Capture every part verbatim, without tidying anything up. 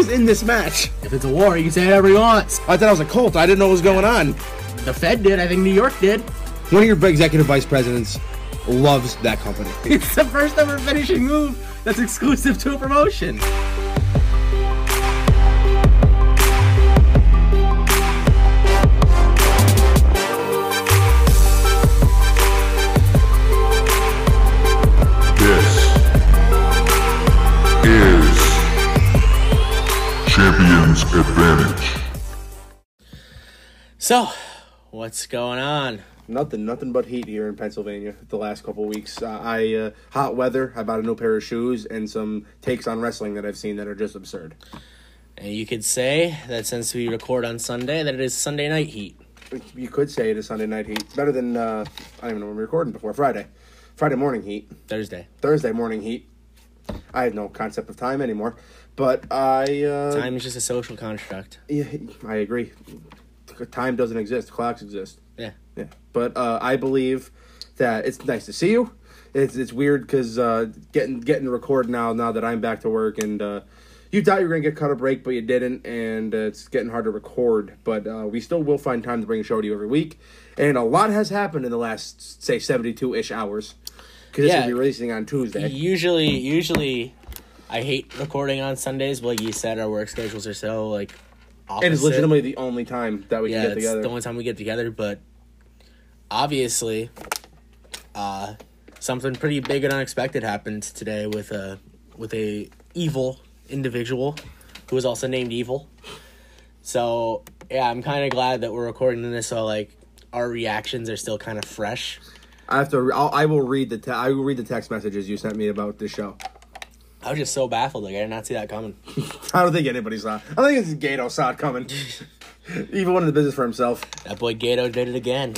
is in this match? If it's a war, he can say whatever he wants. I thought I was a cult. I didn't know what was going on. The Fed did. I think New York did. One of your executive vice presidents loves that company. It's the first ever finishing move that's exclusive to a promotion. This is Champion's Advantage. So, what's going on? Nothing, nothing but heat here in Pennsylvania the last couple of weeks. Uh, I uh, hot weather. I bought a new pair of shoes and some takes on wrestling that I've seen that are just absurd. And you could say that since we record on Sunday, that it is Sunday night heat. You could say it is Sunday night heat. It's better than uh, I don't even know when we were recording before Friday. Friday morning heat. Thursday. Thursday morning heat. I have no concept of time anymore, but I. Uh, Time is just a social construct. Yeah, I agree. Time doesn't exist. Clocks exist. Yeah. Yeah. But uh, I believe that it's nice to see you. It's it's weird because uh, getting getting to record now now that I'm back to work, and uh, you thought you were going to get cut a break, but you didn't, and uh, it's getting hard to record. But uh, we still will find time to bring a show to you every week. And a lot has happened in the last, say, seventy-two-ish hours. Because this Yeah. will be releasing on Tuesday. Usually, usually, I hate recording on Sundays, but like you said, our work schedules are so, like, opposite. And it's legitimately the only time that we yeah, can get it's together. the only time we get together, but obviously, uh, something pretty big and unexpected happened today with a with a evil individual who was also named Evil. So yeah, I'm kind of glad that we're recording this, so like our reactions are still kind of fresh. I have to. I'll, I will read the. Te- I will read the text messages you sent me about this show. I was just so baffled. Like I did not see that coming. I don't think anybody saw it. I think it's Gato saw it coming. Even one in the business for himself. That boy Gato did it again.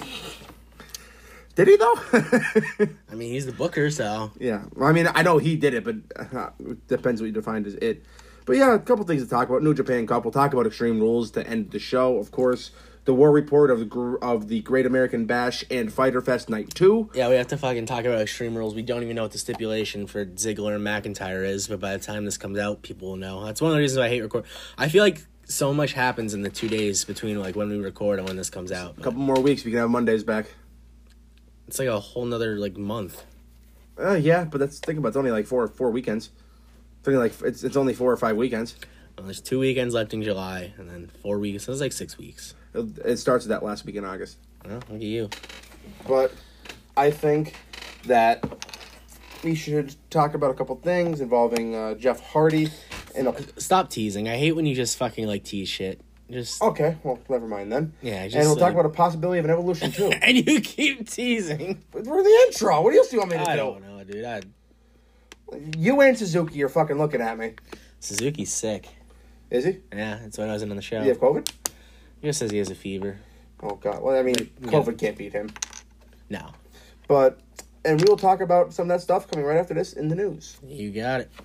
Did he though? I mean, he's the booker, so Yeah. Well, I mean, I know he did it, but uh, it depends what you defined as it. But yeah, a couple things to talk about. New Japan Cup. We'll talk about Extreme Rules to end the show. Of course, the War Report of the gr- of the Great American Bash and Fyter Fest Night two. yeah, we have to fucking talk about Extreme Rules. We don't even know what the stipulation for Ziggler and McIntyre is, but by the time this comes out, people will know. That's one of the reasons why I hate record. I feel like so much happens in the two days between like when we record and when this comes out. A couple more weeks, we can have Mondays back. It's like a whole nother like month. Uh, yeah, but that's think about it, it's only like four four weekends. It's only like it's it's only four or five weekends. Well, there's two weekends left in July, and then four weeks. So it's like six weeks. It, it starts that last week in August. Well, look at you. But I think that we should talk about a couple things involving uh, Jeff Hardy. And a- Stop teasing. I hate when you just fucking like tease shit. Just okay, well, never mind then. yeah. Just, And we'll talk like- about a possibility of an evolution too. and you keep teasing. We're in the intro. What else do you want me to I do? don't know, dude. I, You and Suzuki are fucking looking at me. Suzuki's sick. Is he? Yeah, that's why I wasn't on the show. Does he have COVID? He just says he has a fever. Oh god. Well, I mean, COVID can't beat him. No. But and we will talk about some of that stuff coming right after this in the news. You got it.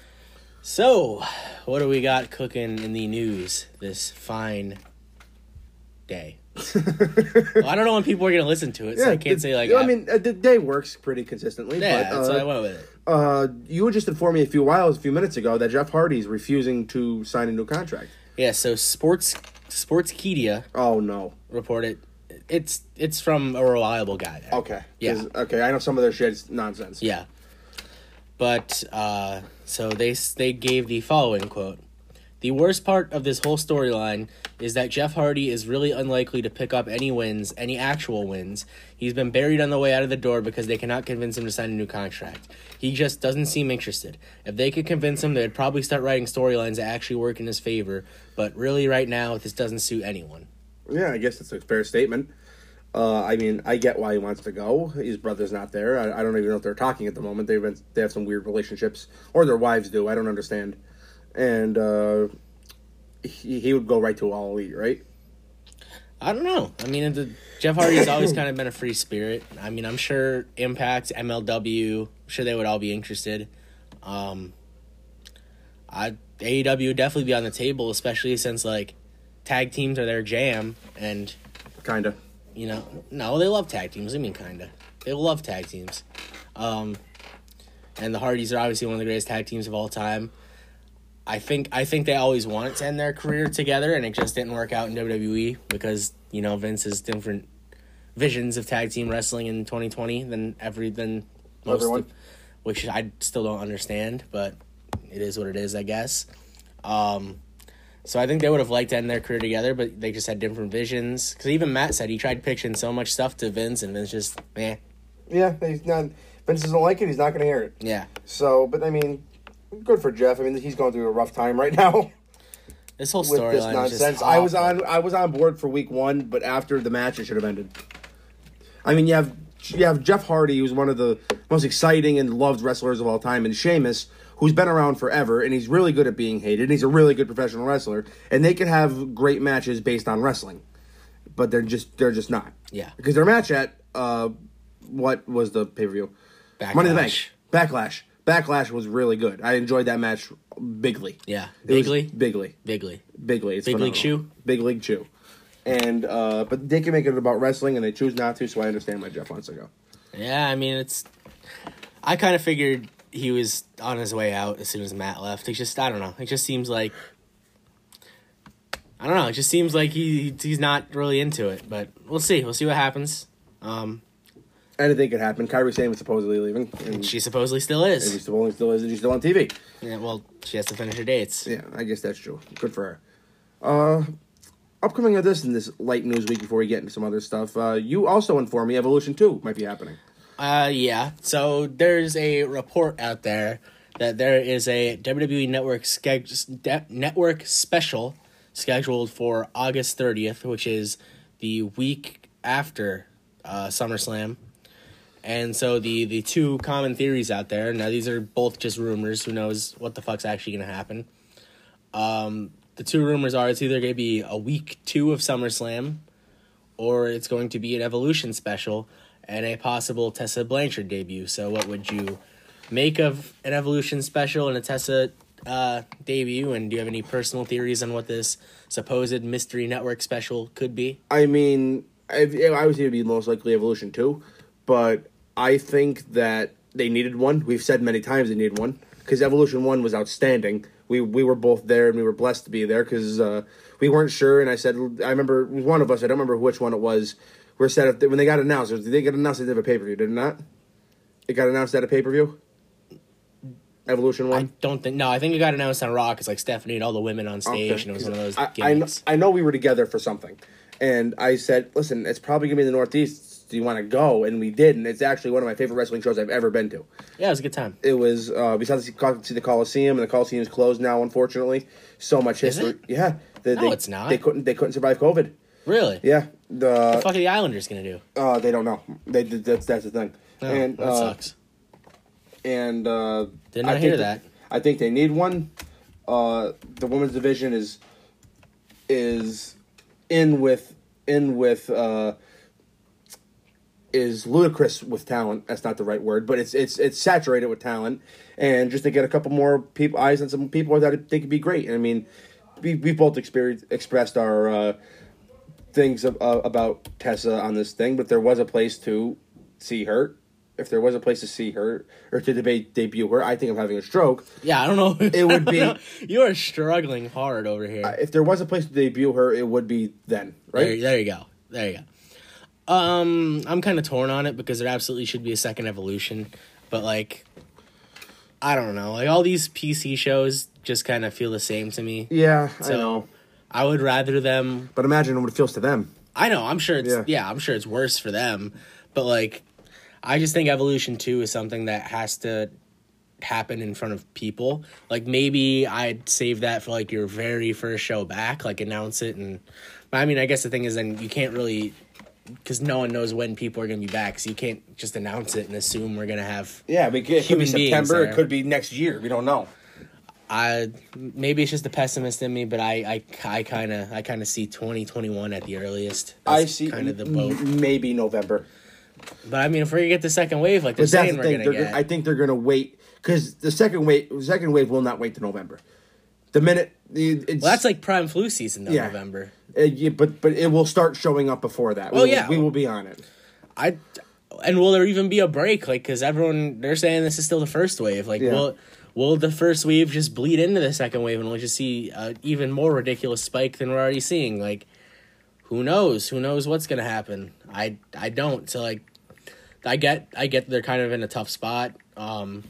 So, what do we got cooking in the news this fine day? Well, I don't know when people are going to listen to it, so I can't the- say like... I mean, uh, the day works pretty consistently. yeah, but, that's uh, why I went with it. Uh, you just informed me a few while, a few minutes ago, that Jeff Hardy's refusing to sign a new contract. Yeah, so Sports Sportskeeda Oh no. reported... It's it's from a reliable guy there. Okay. Yeah. 'Cause- Okay, I know some of their shit's nonsense. Yeah. But, uh, so they they gave the following quote. The worst part of this whole storyline is that Jeff Hardy is really unlikely to pick up any wins, any actual wins. He's been buried on the way out of the door because they cannot convince him to sign a new contract. He just doesn't seem interested. If they could convince him, they'd probably start writing storylines that actually work in his favor. But really, right now, this doesn't suit anyone. Yeah, I guess that's a fair statement. Uh, I mean, I get why he wants to go. His brother's not there. I, I don't even know if they're talking at the moment. They've been, they have some weird relationships, or their wives do. I don't understand. And uh, he he would go right to All Elite, right? I don't know. I mean, the, Jeff Hardy's always kind of been a free spirit. I mean, I'm sure Impact, M L W, I'm sure they would all be interested. Um, I A E W would definitely be on the table, especially since like tag teams are their jam, and Kinda. you know, no, they love tag teams. I mean, kinda. They love tag teams. Um, and the Hardys are obviously one of the greatest tag teams of all time. I think I think they always wanted to end their career together, and it just didn't work out in W W E because, you know, Vince has different visions of tag team wrestling in twenty twenty than every than most, Everyone. of, which I still don't understand, but it is what it is, I guess. Um, so I think they would have liked to end their career together, but they just had different visions. Because even Matt said he tried pitching so much stuff to Vince, and Vince just, eh. Yeah, he's not. Vince doesn't like it. He's not going to hear it. Yeah. So, but I mean, good for Jeff. I mean, he's going through a rough time right now. This whole With this storyline is nonsense, just I was awful. on. I was on board for week one, but after the match, it should have ended. I mean, you have you have Jeff Hardy, who's one of the most exciting and loved wrestlers of all time, and Sheamus, who's been around forever, and he's really good at being hated, and he's a really good professional wrestler, and they can have great matches based on wrestling, but they're just they're just not. Yeah. Because their match at uh, what was the pay per view? Money in the Bank. Backlash. Backlash was really good. I enjoyed that match bigly. Yeah. It was Bigly? bigly. Bigly. Bigly. It's Big phenomenal. League Chew? Big League Chew. And uh, but they can make it about wrestling, and they choose not to. So I understand why Jeff wants to go. Yeah, I mean, it's... I kind of figured he was on his way out as soon as Matt left. It just, I don't know. It just seems like... I don't know. It just seems like he he's not really into it. But we'll see. We'll see what happens. Um, Anything could happen. Kyrie Sane was supposedly leaving, and she supposedly still and is. she still, still is, and she's still on T V. Yeah, well, she has to finish her dates. Yeah, I guess that's true. Good for her. Uh, upcoming of this in this light news week before we get into some other stuff, uh, you also informed me Evolution two might be happening. Uh, yeah. So there's a report out there that there is a W W E Network schedule, de- network special scheduled for August thirtieth, which is the week after uh, SummerSlam. And so the, the two common theories out there, now these are both just rumors, who knows what the fuck's actually going to happen. Um, the two rumors are it's either going to be a week two of SummerSlam, or it's going to be an Evolution special and a possible Tessa Blanchard debut. So what would you make of an Evolution special and a Tessa uh, debut? And do you have any personal theories on what this supposed Mystery Network special could be? I mean, I, I would say it would be most likely Evolution two, but I think that they needed one. We've said many times they needed one, because Evolution one was outstanding. We we were both there, and we were blessed to be there, because uh, we weren't sure, and I said, I remember, it was one of us, I don't remember which one it was, we said, if they, when they got announced, did they get announced they did a pay-per-view, did it not? It got announced at a pay-per-view? Evolution I one? don't think... No, I think it got announced on Raw, because like Stephanie and all the women on stage, Okay. and it was one of those I, I, kn- gimmicks. I know we were together for something, and I said, listen, it's probably going to be in the Northeast. Do you want to go? And we did, and it's actually one of my favorite wrestling shows I've ever been to. Yeah, it was a good time. It was, uh, besides to see the Coliseum, and the Coliseum's closed now, unfortunately. So much Is history. it? Yeah. They, No, they, it's not. They couldn't, they couldn't survive COVID. Really? Yeah. What The, the fuck are the Islanders going to do? uh, they don't know. They, that's, that's the thing. Oh, and, that uh, sucks. And, uh... Did I not hear think that. I think they need one. Uh, the women's division is, is in with, in with, uh... is ludicrous with talent. That's not the right word, but it's it's it's saturated with talent, and just to get a couple more people eyes on some people that I think could be great. And I mean, we we both experienced expressed our uh, things of, uh, about Tessa on this thing, but if there was a place to see her, if there was a place to see her or to debate debut her, I think I'm having a stroke. Yeah, I don't know. It would be- You are struggling hard over here. Uh, if there was a place to debut her, it would be then, right? There, there you go. There you go. Um, I'm kind of torn on it because there absolutely should be a second Evolution, but like, I don't know. Like all these P C shows just kind of feel the same to me. Yeah, So I know. I would rather them. But imagine what it feels to them. I know. I'm sure it's Yeah. yeah. I'm sure it's worse for them, but like, I just think Evolution two is something that has to happen in front of people. Like maybe I'd save that for like your very first show back, like announce it. And I mean, I guess the thing is then you can't really, because no one knows when people are going to be back, so you can't just announce it and assume we're going to have. Yeah, it could be Human beings September. there. It could be next year. We don't know. I maybe it's just a pessimist in me, but I I kind of I kind of see twenty twenty-one at the earliest. That's I see kind of the m- boat. maybe November. But I mean, if we're gonna get the second wave, like they're But that's saying the we're thing. gonna They're, get, I think they're going to wait because the second wave, the second wave will not wait to November. The minute the it's, well, that's like prime flu season though, Yeah. November. uh, yeah, but but it will start showing up before that. Oh, we, will- yeah. we will be on it. I and will there even be a break? Like, because everyone they're saying this is still the first wave. Like, Yeah. will will the first wave just bleed into the second wave and we'll just see an even more ridiculous spike than we're already seeing? Like, who knows? Who knows what's going to happen? I, I don't. So, like, I get I get they're kind of in a tough spot. Um,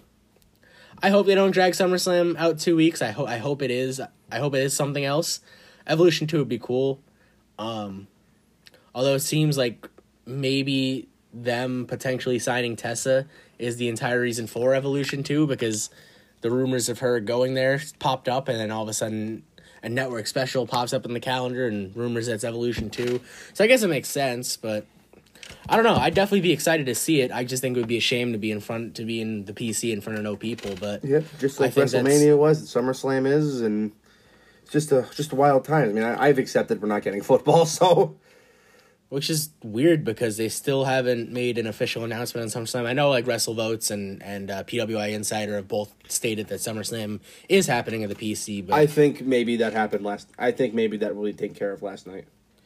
I hope they don't drag SummerSlam out two weeks. I, ho- I hope it is. I hope it is something else. Evolution two would be cool. Um, although it seems like maybe them potentially signing Tessa is the entire reason for Evolution two, because the rumors of her going there popped up, and then all of a sudden a network special pops up in the calendar and rumors that's Evolution two. So I guess it makes sense, but I don't know. I'd definitely be excited to see it. I just think it would be a shame to be in front, to be in the P C in front of no people. But yeah, just like WrestleMania was, SummerSlam is, and it's just a just a wild time. I mean, I, I've accepted we're not getting football, so. Which is weird because they still haven't made an official announcement on SummerSlam. I know like WrestleVotes and and uh, P W I Insider have both stated that SummerSlam is happening at the P C. But I think maybe that happened last. I think maybe that really taken care of last night.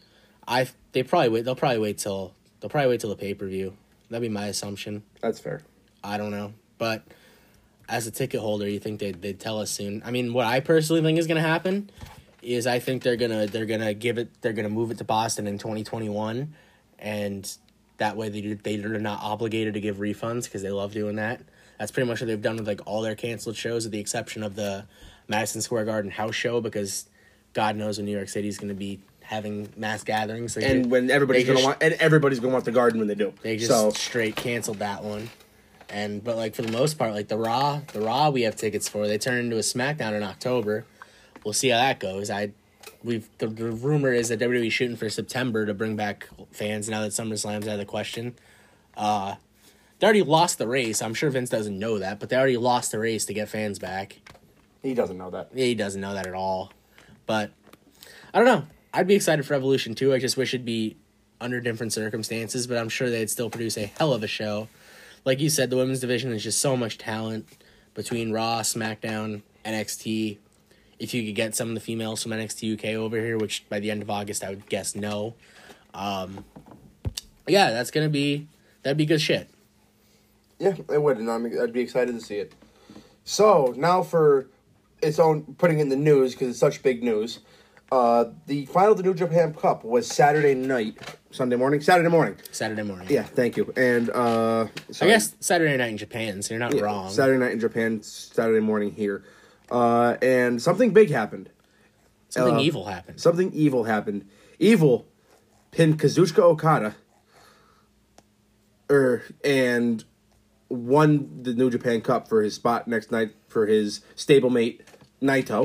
I they probably wait. They'll probably wait till they'll probably wait till the pay per view. That'd be my assumption. That's fair. I don't know, but as a ticket holder, you think they'd they'd tell us soon. I mean, what I personally think is going to happen is I think they're gonna they're gonna give it they're gonna move it to Boston in twenty twenty-one, and that way they they're not obligated to give refunds because they love doing that. That's pretty much what they've done with like all their canceled shows, with the exception of the Madison Square Garden house show, because God knows when New York City is going to be having mass gatherings. They and just, when everybody's gonna just, want and everybody's gonna want the Garden when they do. They just so. straight canceled that one. And but like for the most part, like the Raw, the Raw we have tickets for, they turn into a SmackDown in October. We'll see how that goes. I, we've the, the rumor is that W W E shooting for September to bring back fans now that SummerSlam's out of the question. Uh, they already lost the race. I'm sure Vince doesn't know that, but they already lost the race to get fans back. He doesn't know that. He doesn't know that at all. But I don't know. I'd be excited for Evolution two. I just wish it'd be under different circumstances, but I'm sure they'd still produce a hell of a show. Like you said, the women's division is just so much talent between Raw, SmackDown, N X T. If you could get some of the females from N X T U K over here, which by the end of August I would guess no. Um, yeah, that's gonna be that'd be good shit. Yeah, it would, and I'm, I'd be excited to see it. So now for its own putting in the news, because it's such big news. Uh, the final of the New Japan Cup was Saturday night, Sunday morning, Saturday morning. Saturday morning. Yeah, thank you. And uh, I guess Saturday night in Japan, so you're not yeah, wrong. Saturday night in Japan, Saturday morning here. Uh, and something big happened. Something uh, evil happened. Something evil happened. Evil pinned Kazuchika Okada er, and won the New Japan Cup for his spot next night for his stablemate Naito.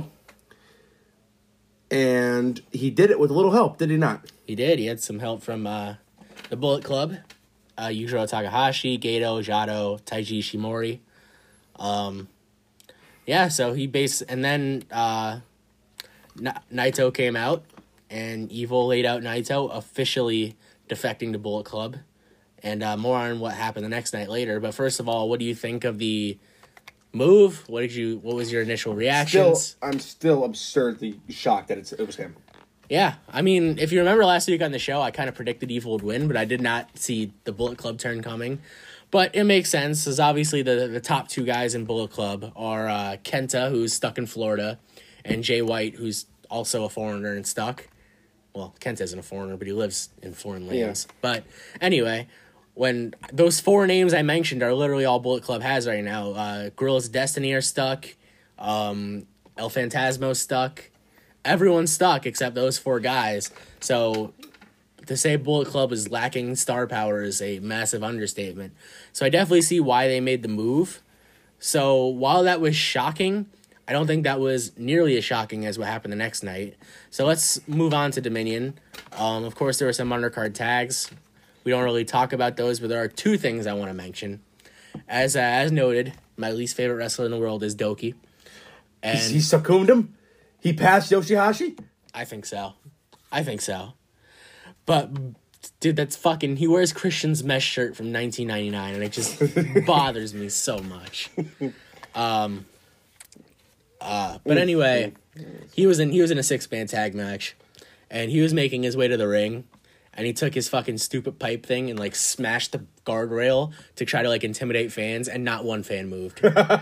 And he did it with a little help, did he not? He did. He had some help from uh, the Bullet Club, uh, Yujiro Takahashi, Gato, Jado, Taiji Ishimori. Um... Yeah, so he based, and then uh, N- Naito came out, and Evil laid out Naito officially defecting to Bullet Club, and uh, more on what happened the next night later. But first of all, what do you think of the move? What did you? What was your initial reactions? Still, I'm still absurdly shocked that it's, it was him. Yeah, I mean, if you remember last week on the show, I kind of predicted Evil would win, but I did not see the Bullet Club turn coming. But it makes sense, because obviously the the top two guys in Bullet Club are uh, Kenta, who's stuck in Florida, and Jay White, who's also a foreigner and stuck. Well, Kenta isn't a foreigner, but he lives in foreign lands. Yeah. But anyway, when those four names I mentioned are literally all Bullet Club has right now. Uh, Guerrillas of Destiny are stuck. Um, El Phantasmo's stuck. Everyone's stuck except those four guys. So to say Bullet Club is lacking star power is a massive understatement. So I definitely see why they made the move. So while that was shocking, I don't think that was nearly as shocking as what happened the next night. So let's move on to Dominion. Um, of course, there were some undercard tags. We don't really talk about those, but there are two things I want to mention. As uh, as noted, my least favorite wrestler in the world is Doki. And he succumbed him? He passed Yoshihashi? I think so. I think so. But, dude, that's fucking... He wears Christian's mesh shirt from nineteen ninety-nine, and it just bothers me so much. Um, uh, but anyway, he was in he was in a six-man tag match, and he was making his way to the ring, and he took his fucking stupid pipe thing and like smashed the guardrail to try to like intimidate fans, and not one fan moved.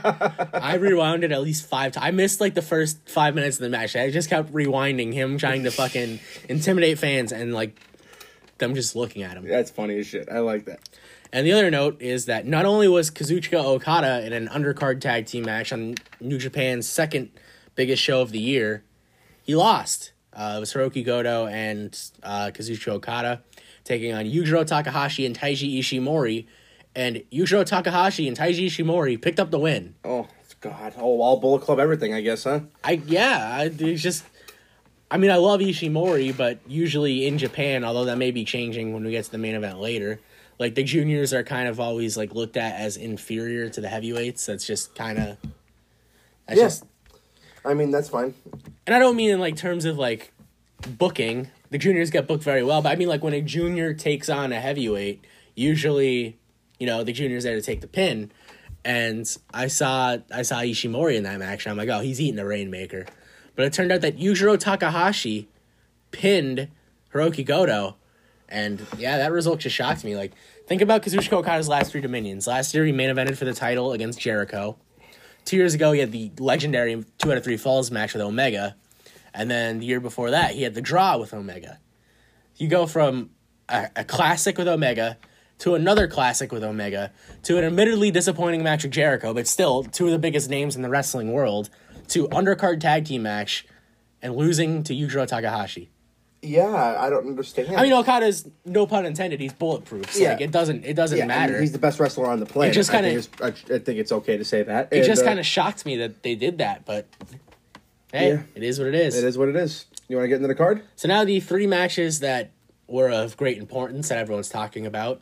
I rewound it at least five times. I missed like the first five minutes of the match. I just kept rewinding him trying to fucking intimidate fans and like them just looking at him. That's funny as shit. I like that. And the other note is that not only was Kazuchika Okada in an undercard tag team match on New Japan's second biggest show of the year, he lost. Uh, it was Hiroki Goto and uh, Kazuchika Okada taking on Yujiro Takahashi and Taiji Ishimori. And Yujiro Takahashi and Taiji Ishimori picked up the win. Oh, God. Oh, all Bullet Club everything, I guess, huh? I Yeah, I, it's just... I mean, I love Ishimori, but usually in Japan, although that may be changing when we get to the main event later, like, the juniors are kind of always, like, looked at as inferior to the heavyweights. That's just kind of... That's yeah. just... I mean, that's fine. And I don't mean in, like, terms of, like, booking. The juniors get booked very well, but I mean, like, when a junior takes on a heavyweight, usually, you know, the junior's there to take the pin. And I saw I saw Ishimori in that match, and I'm like, oh, he's eating the Rainmaker. But it turned out that Yujiro Takahashi pinned Hiroki Goto. And, yeah, that result just shocked me. Like, think about Kazuchika Okada's last three Dominions. Last year, he main evented for the title against Jericho. Two years ago, he had the legendary two out of three falls match with Omega. And then the year before that, he had the draw with Omega. You go from a, a classic with Omega to another classic with Omega to an admittedly disappointing match with Jericho, but still two of the biggest names in the wrestling world, to undercard tag team match and losing to Yujiro Takahashi. Yeah, I don't understand. I mean, Okada's, no pun intended, he's bulletproof. So Yeah. like, it doesn't it doesn't yeah, matter. I mean, he's the best wrestler on the planet. just kinda- I, think it's, I, I think it's okay to say that. it And, just uh, kind of shocked me that they did that, but hey, Yeah. it is what it is. It is what it is. You want to get into the card? So now the three matches that were of great importance that everyone's talking about.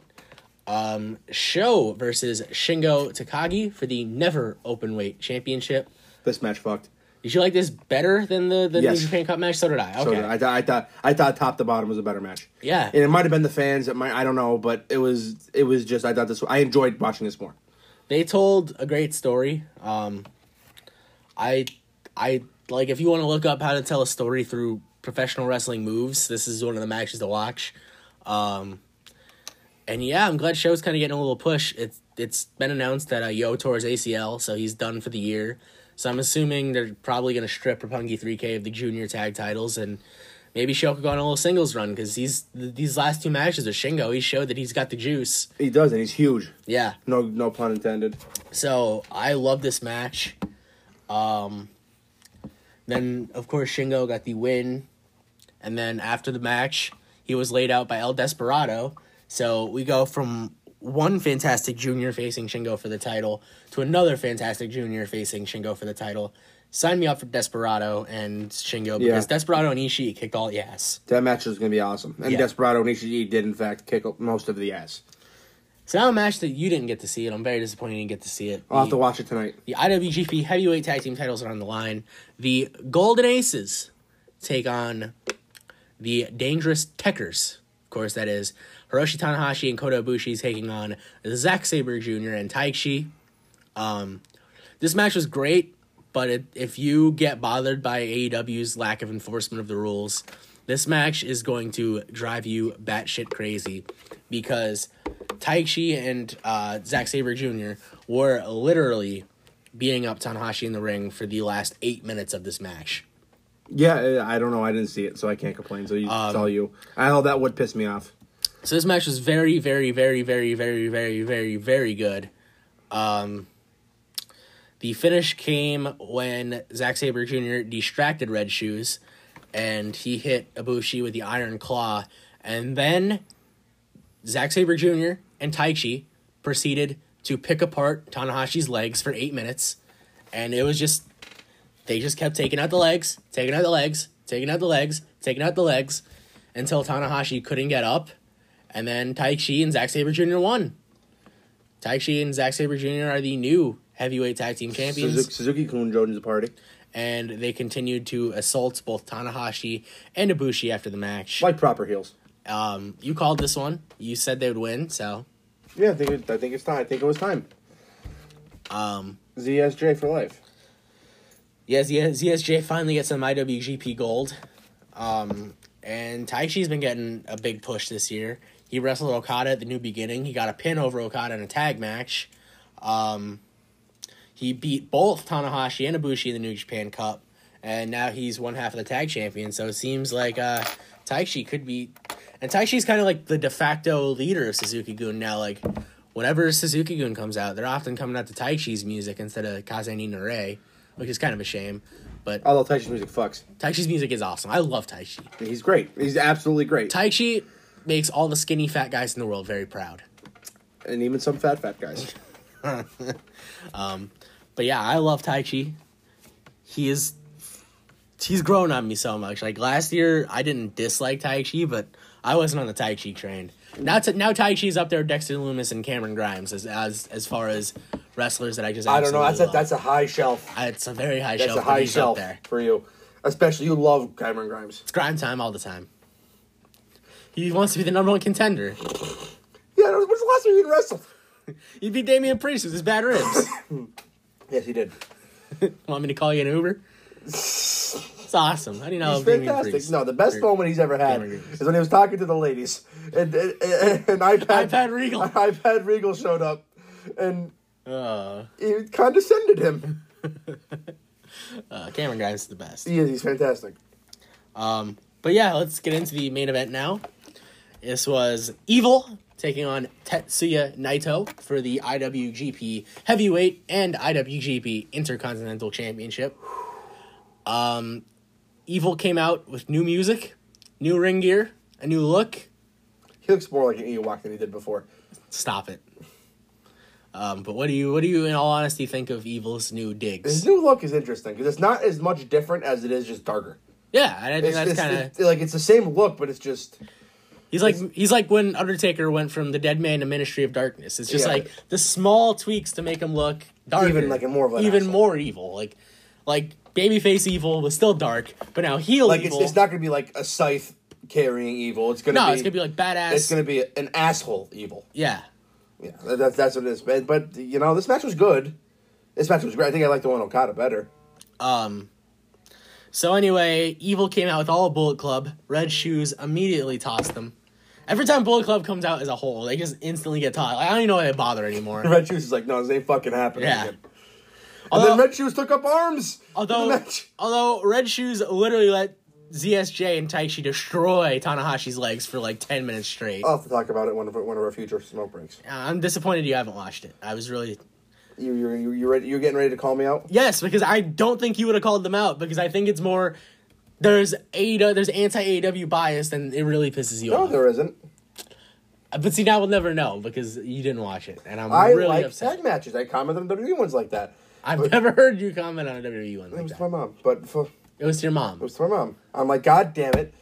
Um, Sho versus Shingo Takagi for the Never Openweight Championship. This match fucked. Did you like this better than the, the Yes. New Japan Cup match? So did I. Okay. So I, th- I thought I thought top to bottom was a better match. Yeah. And it might have been the fans. It might I don't know, but it was it was just I thought this. I enjoyed watching this more. They told a great story. Um, I, I like if you want to look up how to tell a story through professional wrestling moves, this is one of the matches to watch. Um, and yeah, I'm glad Sho's kind of getting a little push. It's it's been announced that uh, Yo tore his A C L, so he's done for the year. So I'm assuming they're probably going to strip Roppongi three K of the junior tag titles, and maybe Sho could go on a little singles run, because these these last two matches with Shingo, he showed that he's got the juice. He does, and he's huge. Yeah. No no pun intended. So I love this match. Um, then, of course, Shingo got the win. And then after the match, he was laid out by El Desperado. So we go from one fantastic junior facing Shingo for the title to another fantastic junior facing Shingo for the title. Sign me up for Desperado and Shingo, because Yeah. Desperado and Ishii kicked all the ass. That match is going to be awesome. And Yeah. Desperado and Ishii did, in fact, kick up most of the ass. So now a match that you didn't get to see, and I'm very disappointed you didn't get to see it. I'll have The- to watch it tonight. The I W G P Heavyweight Tag Team titles are on the line. The Golden Aces take on the Dangerous Techers. Of course, that is Hiroshi Tanahashi and Kota Ibushi taking on Zack Sabre Junior and Taichi. Um, this match was great, but it, if you get bothered by A E W's lack of enforcement of the rules, this match is going to drive you batshit crazy, because Taichi and uh, Zack Sabre Junior were literally beating up Tanahashi in the ring for the last eight minutes of this match. Yeah, I don't know. I didn't see it, so I can't complain. So you Um, tell you. I know that would piss me off. So this match was very, very, very, very, very, very, very, very good. Um, the finish came when Zack Sabre Junior distracted Red Shoes, and he hit Ibushi with the Iron Claw. And then Zack Sabre Junior and Taichi proceeded to pick apart Tanahashi's legs for eight minutes. And it was just, they just kept taking out the legs, taking out the legs, taking out the legs, taking out the legs, until Tanahashi couldn't get up. And then Taichi and Zack Sabre Junior won. Taichi and Zack Sabre Junior are the new heavyweight tag team champions. Suzuki, Suzuki-kun joins the party. And they continued to assault both Tanahashi and Ibushi after the match. Like proper heels. Um, you called this one. You said they would win, so. Yeah, I think it, I think it's time. I think it was time. Um, Z S J for life. yeah, Z S J finally gets some I W G P gold. Um, And Taichi's been getting a big push this year. He wrestled Okada at the New Beginning. He got a pin over Okada in a tag match. Um, he beat both Tanahashi and Ibushi in the New Japan Cup. And now he's one half of the tag champion. So it seems like uh, Taichi could be... And Taichi's kind of like the de facto leader of Suzuki-gun now. Like, whenever Suzuki-gun comes out, they're often coming out to Taichi's music instead of Kaze ni Nare, which is kind of a shame. But Although Taichi's music fucks. Taichi's music is awesome. I love Taichi. He's great. He's absolutely great. Taichi makes all the skinny fat guys in the world very proud. And even some fat, fat guys. um, but yeah, I love Taichi. He is... He's grown on me so much. Like, last year, I didn't dislike Taichi, but I wasn't on the Taichi train. Now, t- now Taichi's up there with Dexter Lumis and Cameron Grimes as as as far as wrestlers that I just I don't know. That's a, love. that's a high shelf. Uh, It's a very high That's shelf. a high but he's shelf up there. for you. Especially you love Cameron Grimes. It's grind time all the time. He wants to be the number one contender. Yeah, when's the last time you wrestled? He beat Damian Priest with his bad ribs. Yes, he did. Want me to call you an Uber? It's awesome. How do you know He's Damian fantastic. Priest? No, the best Or- moment he's ever had Cameron Grimes. is when he was talking to the ladies. And, and, and, and iPad, iPad Regal. iPad Regal showed up. And Uh, he condescended him. uh, Cameron Grimes is the best. He is. He's fantastic. Um, but yeah, let's get into the main event now. This was Evil taking on Tetsuya Naito for the I W G P Heavyweight and I W G P Intercontinental Championship. Um, Evil came out with new music, new ring gear, a new look. He looks more like an Ewok than he did before. Stop it. Um, but what do you, what do you, in all honesty, think of Evil's new digs? His new look is interesting because it's not as much different as it is just darker. Yeah, and I think It's, that's it's, kind of it's- like it's the same look, but it's just he's like he's like when Undertaker went from the Dead Man to Ministry of Darkness. It's just Yeah. like the small tweaks to make him look darker, Even, like, a more of an even asshole. more evil. Like like babyface Evil was still dark, but now heel like it's, Evil. it's not going to be like a scythe carrying Evil. It's going to no, be it's gonna be like badass. it's going to be an asshole Evil. yeah. Yeah, that- that's that's what it is. But, but you know, this match was good. This match was great. I think I like the one Okada better. Um. So anyway, Evil came out with all of Bullet Club. Red Shoes immediately tossed them. Every time Bullet Club comes out as a whole, they just instantly get tossed. Like, I don't even know why they bother anymore. Red Shoes is like, no, this ain't fucking happening. Yeah. Again. And Although- then Red Shoes took up arms. in the Although, match. although Red Shoes literally let Z S J and Taichi destroy Tanahashi's legs for like ten minutes straight. I'll have to talk about it one of one of our future smoke breaks. Uh, I'm disappointed you haven't watched it. I was really You you you you ready? You're getting ready to call me out? yes, because I don't think you would have called them out because I think it's more there's A there's anti A E W bias and it really pisses you No, off. there isn't. But see, now we'll never know because you didn't watch it, and I'm I really like upset. tag matches. I comment on W W E ones like that. I've never heard you comment on a W W E one It like was to that. my mom, but for, It was to your it mom. was to my mom. I'm like, God damn it,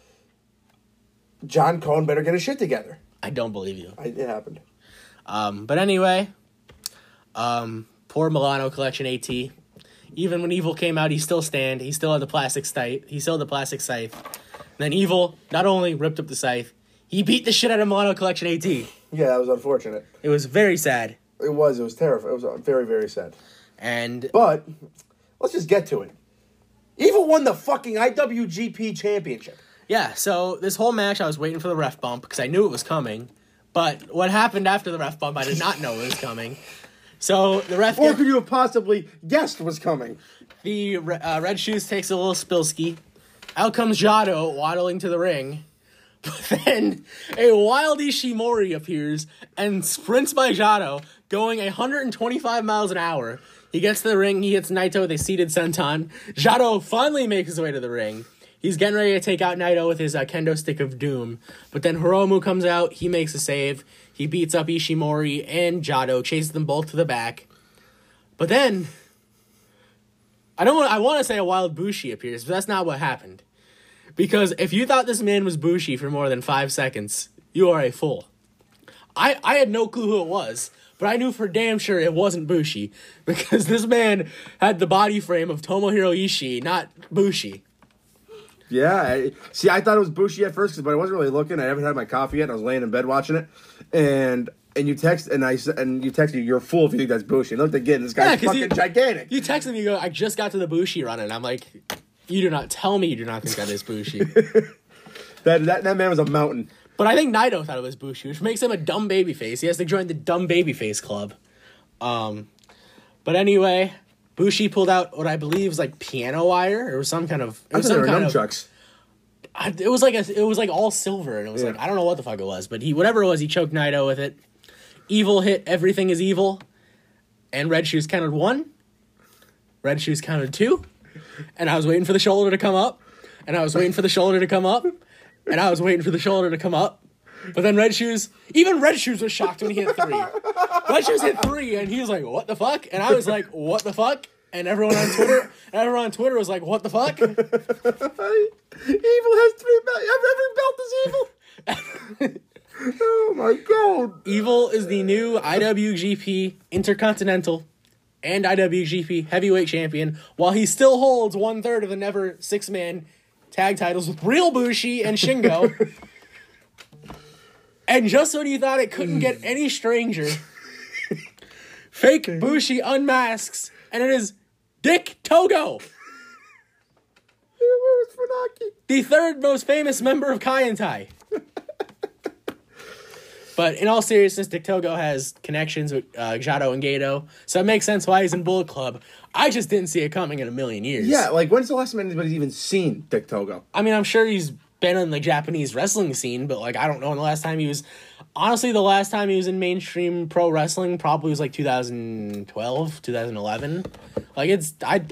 John Cohen better get his shit together. I don't believe you. I, it happened. Um, but anyway, um, poor Milano Collection AT. Even when Evil came out, he still stand. He still had the plastic scythe. He still had the plastic scythe. And then Evil not only ripped up the scythe, he beat the shit out of Milano Collection AT. Yeah, that was unfortunate. It was very sad. It was. It was terrifying. It was very, very sad. And But let's just get to it. Evil won the fucking I W G P championship. yeah, so this whole match, I was waiting for the ref bump because I knew it was coming. But what happened after the ref bump, I did not know it was coming. So the ref, Or get, could you have possibly guessed was coming? the uh, Red Shoes takes a little spillski. Out comes Jado waddling to the ring. But then a wild Ishimori appears and sprints by Jado, going one hundred twenty-five miles an hour. He gets to the ring, he hits Naito with a seated senton. Jado finally makes his way to the ring. He's getting ready to take out Naito with his uh, kendo stick of doom. But then Hiromu comes out, he makes a save. He beats up Ishimori and Jado, chases them both to the back. But then, I don't want, I want to say a wild Bushi appears, but that's not what happened. Because if you thought this man was Bushi for more than five seconds, you are a fool. I, I had no clue who it was, but I knew for damn sure it wasn't Bushi. Because this man had the body frame of Tomohiro Ishii, not Bushi. Yeah. I, see, I thought it was Bushi at first, but I wasn't really looking. I haven't had my coffee yet. And I was laying in bed watching it, and and you text and I s- and you text me, you're a fool if you think that's Bushi. And looked again, this guy's 'cause fucking you- gigantic. You texted me, you go, I just got to the Bushi run, and I'm like, you do not tell me you do not think that is Bushi. That, that that man was a mountain. But I think Naito thought it was Bushi, which makes him a dumb babyface. He has to join the dumb babyface club. Um, but anyway, Bushi pulled out what I believe was like piano wire or some kind of. It I was thought they some were kind of. nunchucks. I, it was like a, it was like all silver, and it was Yeah. like I don't know what the fuck it was, but he whatever it was, he choked Naito with it. Evil hit Everything Is Evil, and Red Shoes counted one. Red Shoes counted two, and I was waiting for the shoulder to come up, and I was waiting for the shoulder to come up, and I was waiting for the shoulder to come up. But then Red Shoes, even Red Shoes was shocked when he hit three. Red Shoes hit three, and he was like, "What the fuck?" And I was like, "What the fuck?" And everyone on Twitter, everyone on Twitter was like, "What the fuck?" Evil has three belts. Every belt is evil. Oh my god. Evil is the new I W G P Intercontinental and I W G P Heavyweight Champion, while he still holds one third of the never six man tag titles with Real Bushi and Shingo. And just when you thought it couldn't get any stranger, fake Bushi unmasks, and it is Dick Togo, Where's Funaki? the third most famous member of Kaientai. But in all seriousness, Dick Togo has connections with uh, Jado and Gato, so it makes sense why he's in Bullet Club. I just didn't see it coming in a million years. Yeah, like when's the last time anybody's even seen Dick Togo? I mean, I'm sure he's been in the Japanese wrestling scene, but like I don't know when the last time he was. Honestly, the last time he was in mainstream pro wrestling probably was like twenty twelve, twenty eleven. Like it's I,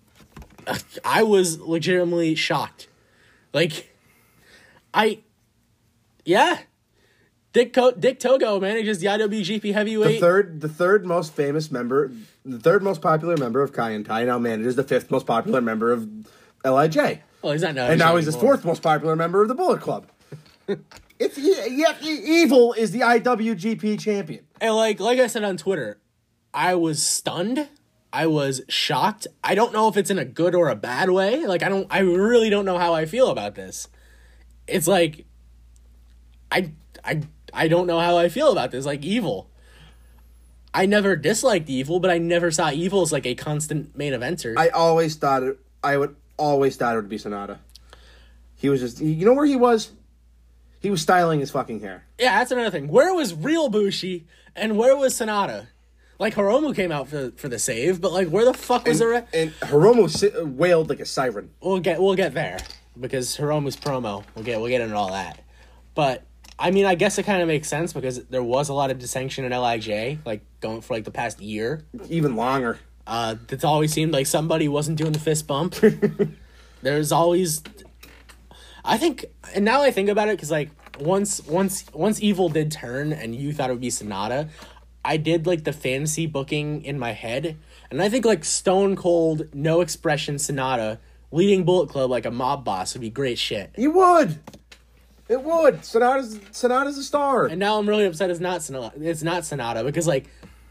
I was legitimately shocked. Like, I, yeah. Dick, Co- Dick Togo manages the I W G P The heavyweight. third, the third most famous member, the third most popular member of Kaientai now manages the fifth most popular member of L I J, Well, he's not now. and now he's the fourth most popular member of the Bullet Club. It's yeah, Evil is the I W G P champion. And like, like I said on Twitter, I was stunned. I was shocked. I don't know if it's in a good or a bad way. Like, I don't. I really don't know how I feel about this. It's like, I, I, I don't know how I feel about this. Like, Evil. I never disliked Evil, but I never saw Evil as like a constant main eventer. I always thought it. I would always thought it would be Sonata. He was just. You know where he was? He was styling his fucking hair. Yeah, that's another thing. Where was Real Bushi and where was Sonata? Like, Hiromu came out for for the save, but like, where the fuck was And, the re- and Hiromu si- wailed like a siren. We'll get we'll get there because Hiromu's promo. We'll get we'll get into all that. But I mean, I guess it kind of makes sense because there was a lot of dissension in L I J, like going for like the past year. Even longer. Uh, it's always seemed like somebody wasn't doing the fist bump. There's always, I think, and now I think about it because like once once once Evil did turn and you thought it would be Sonata, I did like the fantasy booking in my head, and I think like Stone Cold, no expression Sonata leading Bullet Club like a mob boss would be great shit. You would. It would. Sonata's Sonata's a star. And now I'm really upset it's not Sonata. It's not Sonata because like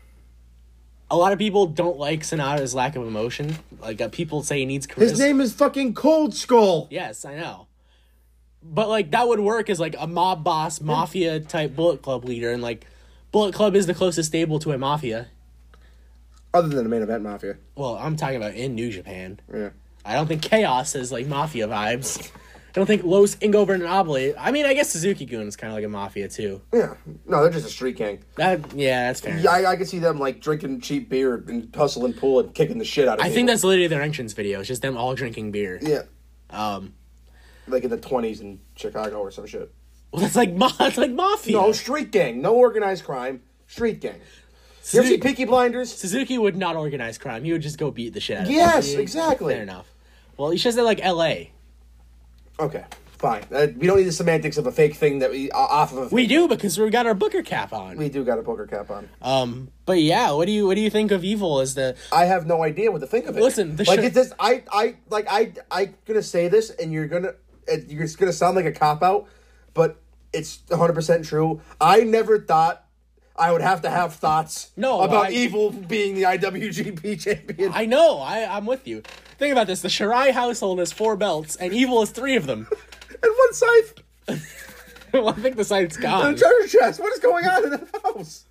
a lot of people don't like Sonata's lack of emotion. Like uh, people say he needs charisma. His name is fucking Cold Skull. Yes, I know. But like that would work as like a mob boss, mafia type Bullet Club leader, and like Bullet Club is the closest stable to a mafia. Other than the main event mafia. Well, I'm talking about in New Japan. Yeah. I don't think Chaos is like mafia vibes. I don't think Los Ingo Bernabale. I mean, I guess Suzuki Gun is kind of like a mafia too. Yeah. No, they're just a street gang. That yeah, that's fair. Yeah, I, I can see them like drinking cheap beer and hustling pool and kicking the shit out of I people. think that's literally their entrance video. It's just them all drinking beer. Yeah. Um, Like in the twenties in Chicago or some shit. well, that's like ma- that's like mafia. No, street gang. No organized crime. Street gang. You ever see Suzuki, Peaky Blinders? Suzuki would not organize crime. He would just go beat the shit out of Yes, people. exactly. Fair enough. Well, you should say like L A. Okay, fine. Uh, we don't need the semantics of a fake thing that we uh, off of a. We do because we got our Booker cap on. We do got a poker cap on. Um, but yeah, what do you what do you think of Evil as the? I have no idea what to think of it. Listen, the like sh- it's this. I I like I I gonna say this, and you're gonna it, you're it's gonna sound like a cop out, but it's one hundred percent true. I never thought I would have to have thoughts No, about I- Evil being the I W G P champion. I know, I I'm with you. Think about this: the Shirai household has four belts, and Evil has three of them. And one scythe. Well, I think the site's And gone. a treasure chest. What is going on in the house?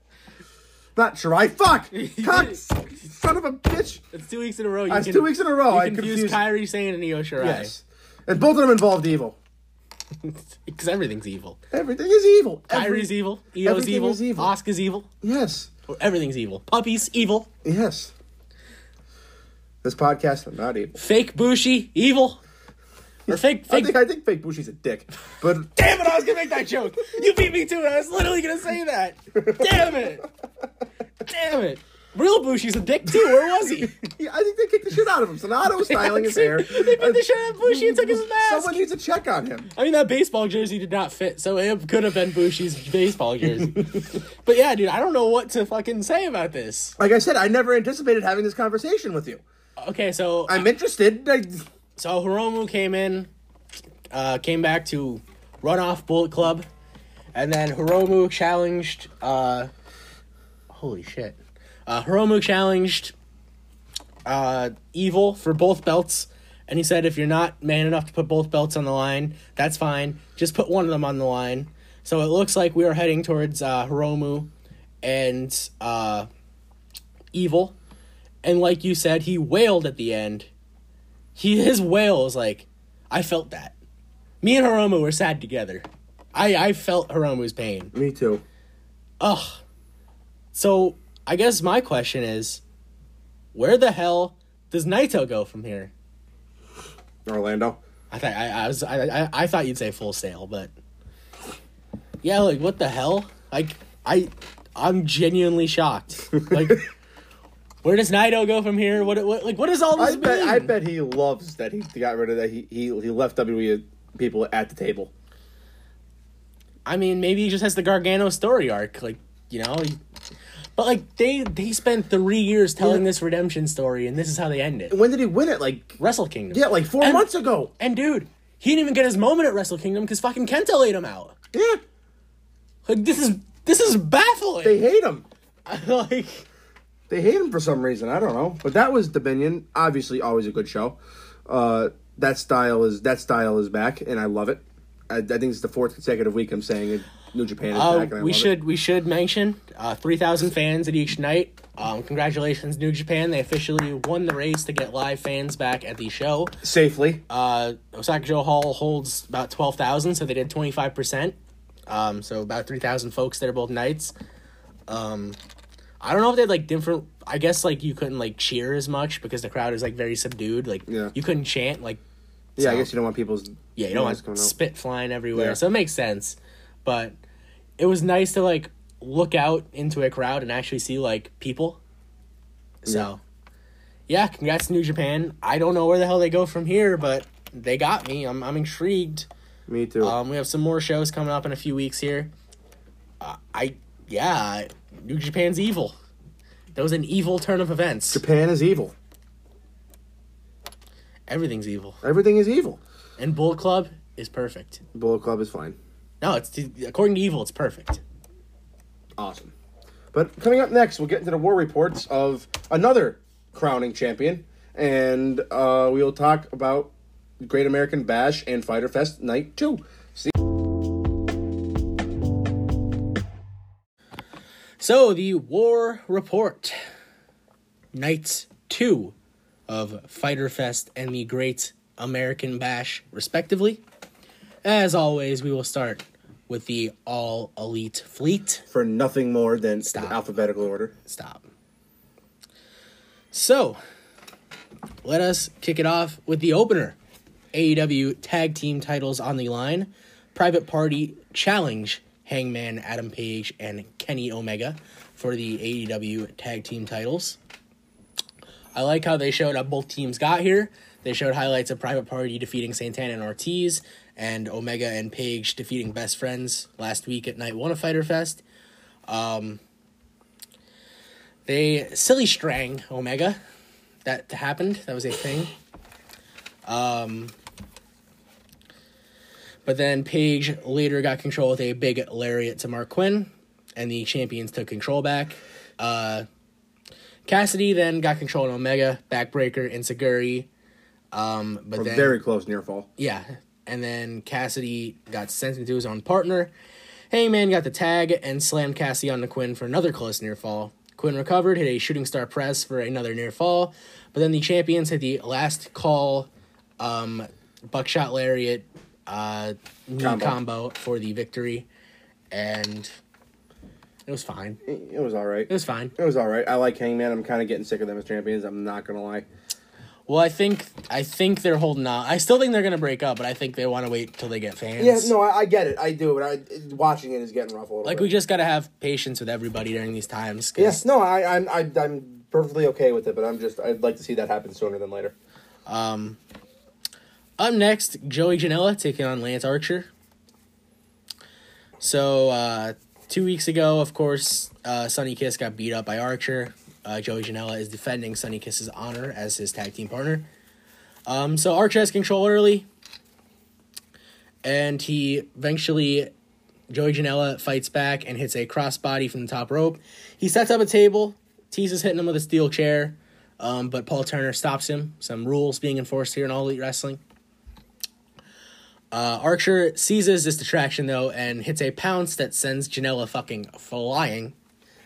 Not Shirai. Fuck! Cock, son of a bitch! It's two weeks in a row. You That's can, two weeks in a row. You I confuse confused. Kairi Sane and Io Shirai. Yes, and both of them involved Evil. Because everything's evil. Everything is evil. Kyrie's Every, evil. Ito's everything evil. is evil. Asuka's evil. Yes. Or everything's evil. Puppies, evil. Yes. This podcast, I'm not evil. Fake Bushi, evil. Or fake, I fake. think I think fake Bushi's a dick, but Damn it! I was gonna make that joke. You beat me to it. I was literally gonna say that. Damn it! Damn it! Real Bushi's a dick too. Where was he? yeah, I think they kicked the shit out of him. Sonato was styling his hair. They beat the shit out of Bushi and took his mask. Someone needs to check on him. I mean, that baseball jersey did not fit, so it could have been Bushi's baseball jersey. But yeah, dude, I don't know what to fucking say about this. Like I said, I never anticipated having this conversation with you. Okay, so I'm interested. I, so Hiromu came in, uh, came back to run off Bullet Club, and then Hiromu challenged. Uh, holy shit! Uh, Hiromu challenged uh, Evil for both belts, and he said, "If you're not man enough to put both belts on the line, that's fine. Just put one of them on the line." So it looks like we are heading towards uh, Hiromu and uh, Evil. And like you said, he wailed at the end. He his wail was like, I felt that. Me and Hiromu were sad together. I, I felt Hiromu's pain. Me too. Ugh. So, I guess my question is, where the hell does Naito go from here? Orlando. I thought I, I was I, I I thought you'd say Full Sail, but yeah, like what the hell? Like I I'm genuinely shocked. Like where does Naito go from here? What, what like what does all this I mean? bet I bet he loves that he got rid of that. He he, he left W W E people at the table. I mean, maybe he just has the Gargano story arc, like you know. He, but like they they spent three years telling Yeah. this redemption story, and this is how they end it. When did he win it? Like Wrestle Kingdom. yeah, like four And- months ago. And dude, he didn't even get his moment at Wrestle Kingdom because fucking Kenta laid him out. Yeah, Like this is this is baffling. they hate him. like. They hate him for some reason. I don't know. But that was Dominion. Obviously, always a good show. Uh, that style is that style is back, and I love it. I, I think it's the fourth consecutive week I'm saying it. New Japan is Uh, back, and I we love should it. we should mention uh, three thousand fans at each night. Um, congratulations, New Japan! They officially won the race to get live fans back at the show. Safely. Uh, Osaka Joe Hall holds about twelve thousand, so they did twenty five percent. Um, so about three thousand folks there both nights. Um, I don't know if they had like different. I guess like you couldn't like cheer as much because the crowd is like very subdued. Like Yeah. you couldn't chant like. Yeah, I so- guess you don't want people's Yeah, you don't noise want coming out. spit flying everywhere, Yeah. so it makes sense. But it was nice to like look out into a crowd and actually see like people. So, yeah, congrats to New Japan. I don't know where the hell they go from here, but they got me. I'm I'm intrigued. Me too. Um, we have some more shows coming up in a few weeks here. Uh, I yeah, New Japan's evil. That was an evil turn of events. Japan is evil. Everything's evil, Everything is evil. and Bullet Club is perfect. Bullet Club is fine. No, it's according to Evil, it's perfect. Awesome. But coming up next, we'll get into the war reports of another crowning champion, and uh, we will talk about Great American Bash and Fyter Fest Night two. See. So, the War Report. Night two of Fyter Fest and the Great American Bash, respectively. As always, we will start with the All Elite Fleet. For nothing more than Stop. alphabetical order. Stop. So, let us kick it off with the opener. A E W Tag Team titles on the line. Private Party challenge Hangman Adam Page and Kenny Omega for the A E W Tag Team titles. I like how they showed how both teams got here. They showed highlights of Private Party defeating Santana and Ortiz, and Omega and Page defeating Best Friends last week at Night one of Fyter Fest. Um, they silly strang Omega. That happened. That was a thing. Um, but then Page later got control with a big lariat to Mark Quinn, and the champions took control back. Uh, Cassidy then got control of Omega, backbreaker, Insaguri. Um, but A then very close near fall. yeah, and then Cassidy got sent into his own partner. Hangman got the tag and slammed Cassidy onto Quinn for another close near fall. Quinn recovered, hit a shooting star press for another near fall, but then the champions hit the last call um, buckshot lariat uh, knee Combo. combo for the victory, and it was fine. It was all right. It was fine. It was all right. I like Hangman. I'm kind of getting sick of them as champions. I'm not gonna lie. Well, I think I think they're holding out. I still think they're gonna break up, but I think they want to wait till they get fans. Yeah, no, I, I get it. I do, but I, watching it is getting rough a little Like bit. we just gotta have patience with everybody during these times. 'Cause, Yes, no, I, I'm, I, I'm perfectly okay with it, but I'm just, I'd like to see that happen sooner than later. Um, up next, Joey Janela taking on Lance Archer. So uh, two weeks ago, of course, uh, Sonny Kiss got beat up by Archer. Uh, Joey Janela is defending Sonny Kiss's honor as his tag team partner. Um, so Archer has control early, and he eventually, Joey Janela fights back and hits a crossbody from the top rope. He sets up a table, teases hitting him with a steel chair, um, but Paul Turner stops him. Some rules being enforced here in All Elite Wrestling. Uh, Archer seizes this distraction, though, and hits a pounce that sends Janela fucking flying.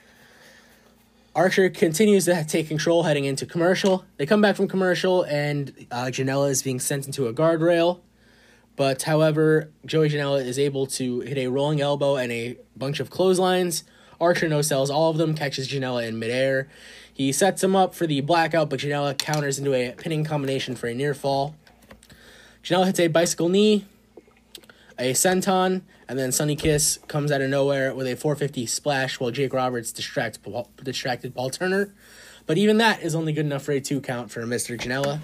Archer continues to take control heading into commercial. They come back from commercial, and uh, Janela is being sent into a guardrail. But, however, Joey Janela is able to hit a rolling elbow and a bunch of clotheslines. Archer no-sells all of them, catches Janela in midair. He sets him up for the blackout, but Janela counters into a pinning combination for a near fall. Janela hits a bicycle knee, a senton, and then Sonny Kiss comes out of nowhere with a four fifty splash while Jake Roberts distracts Paul, distracted Paul Turner. But even that is only good enough for a two count for Mister Janela.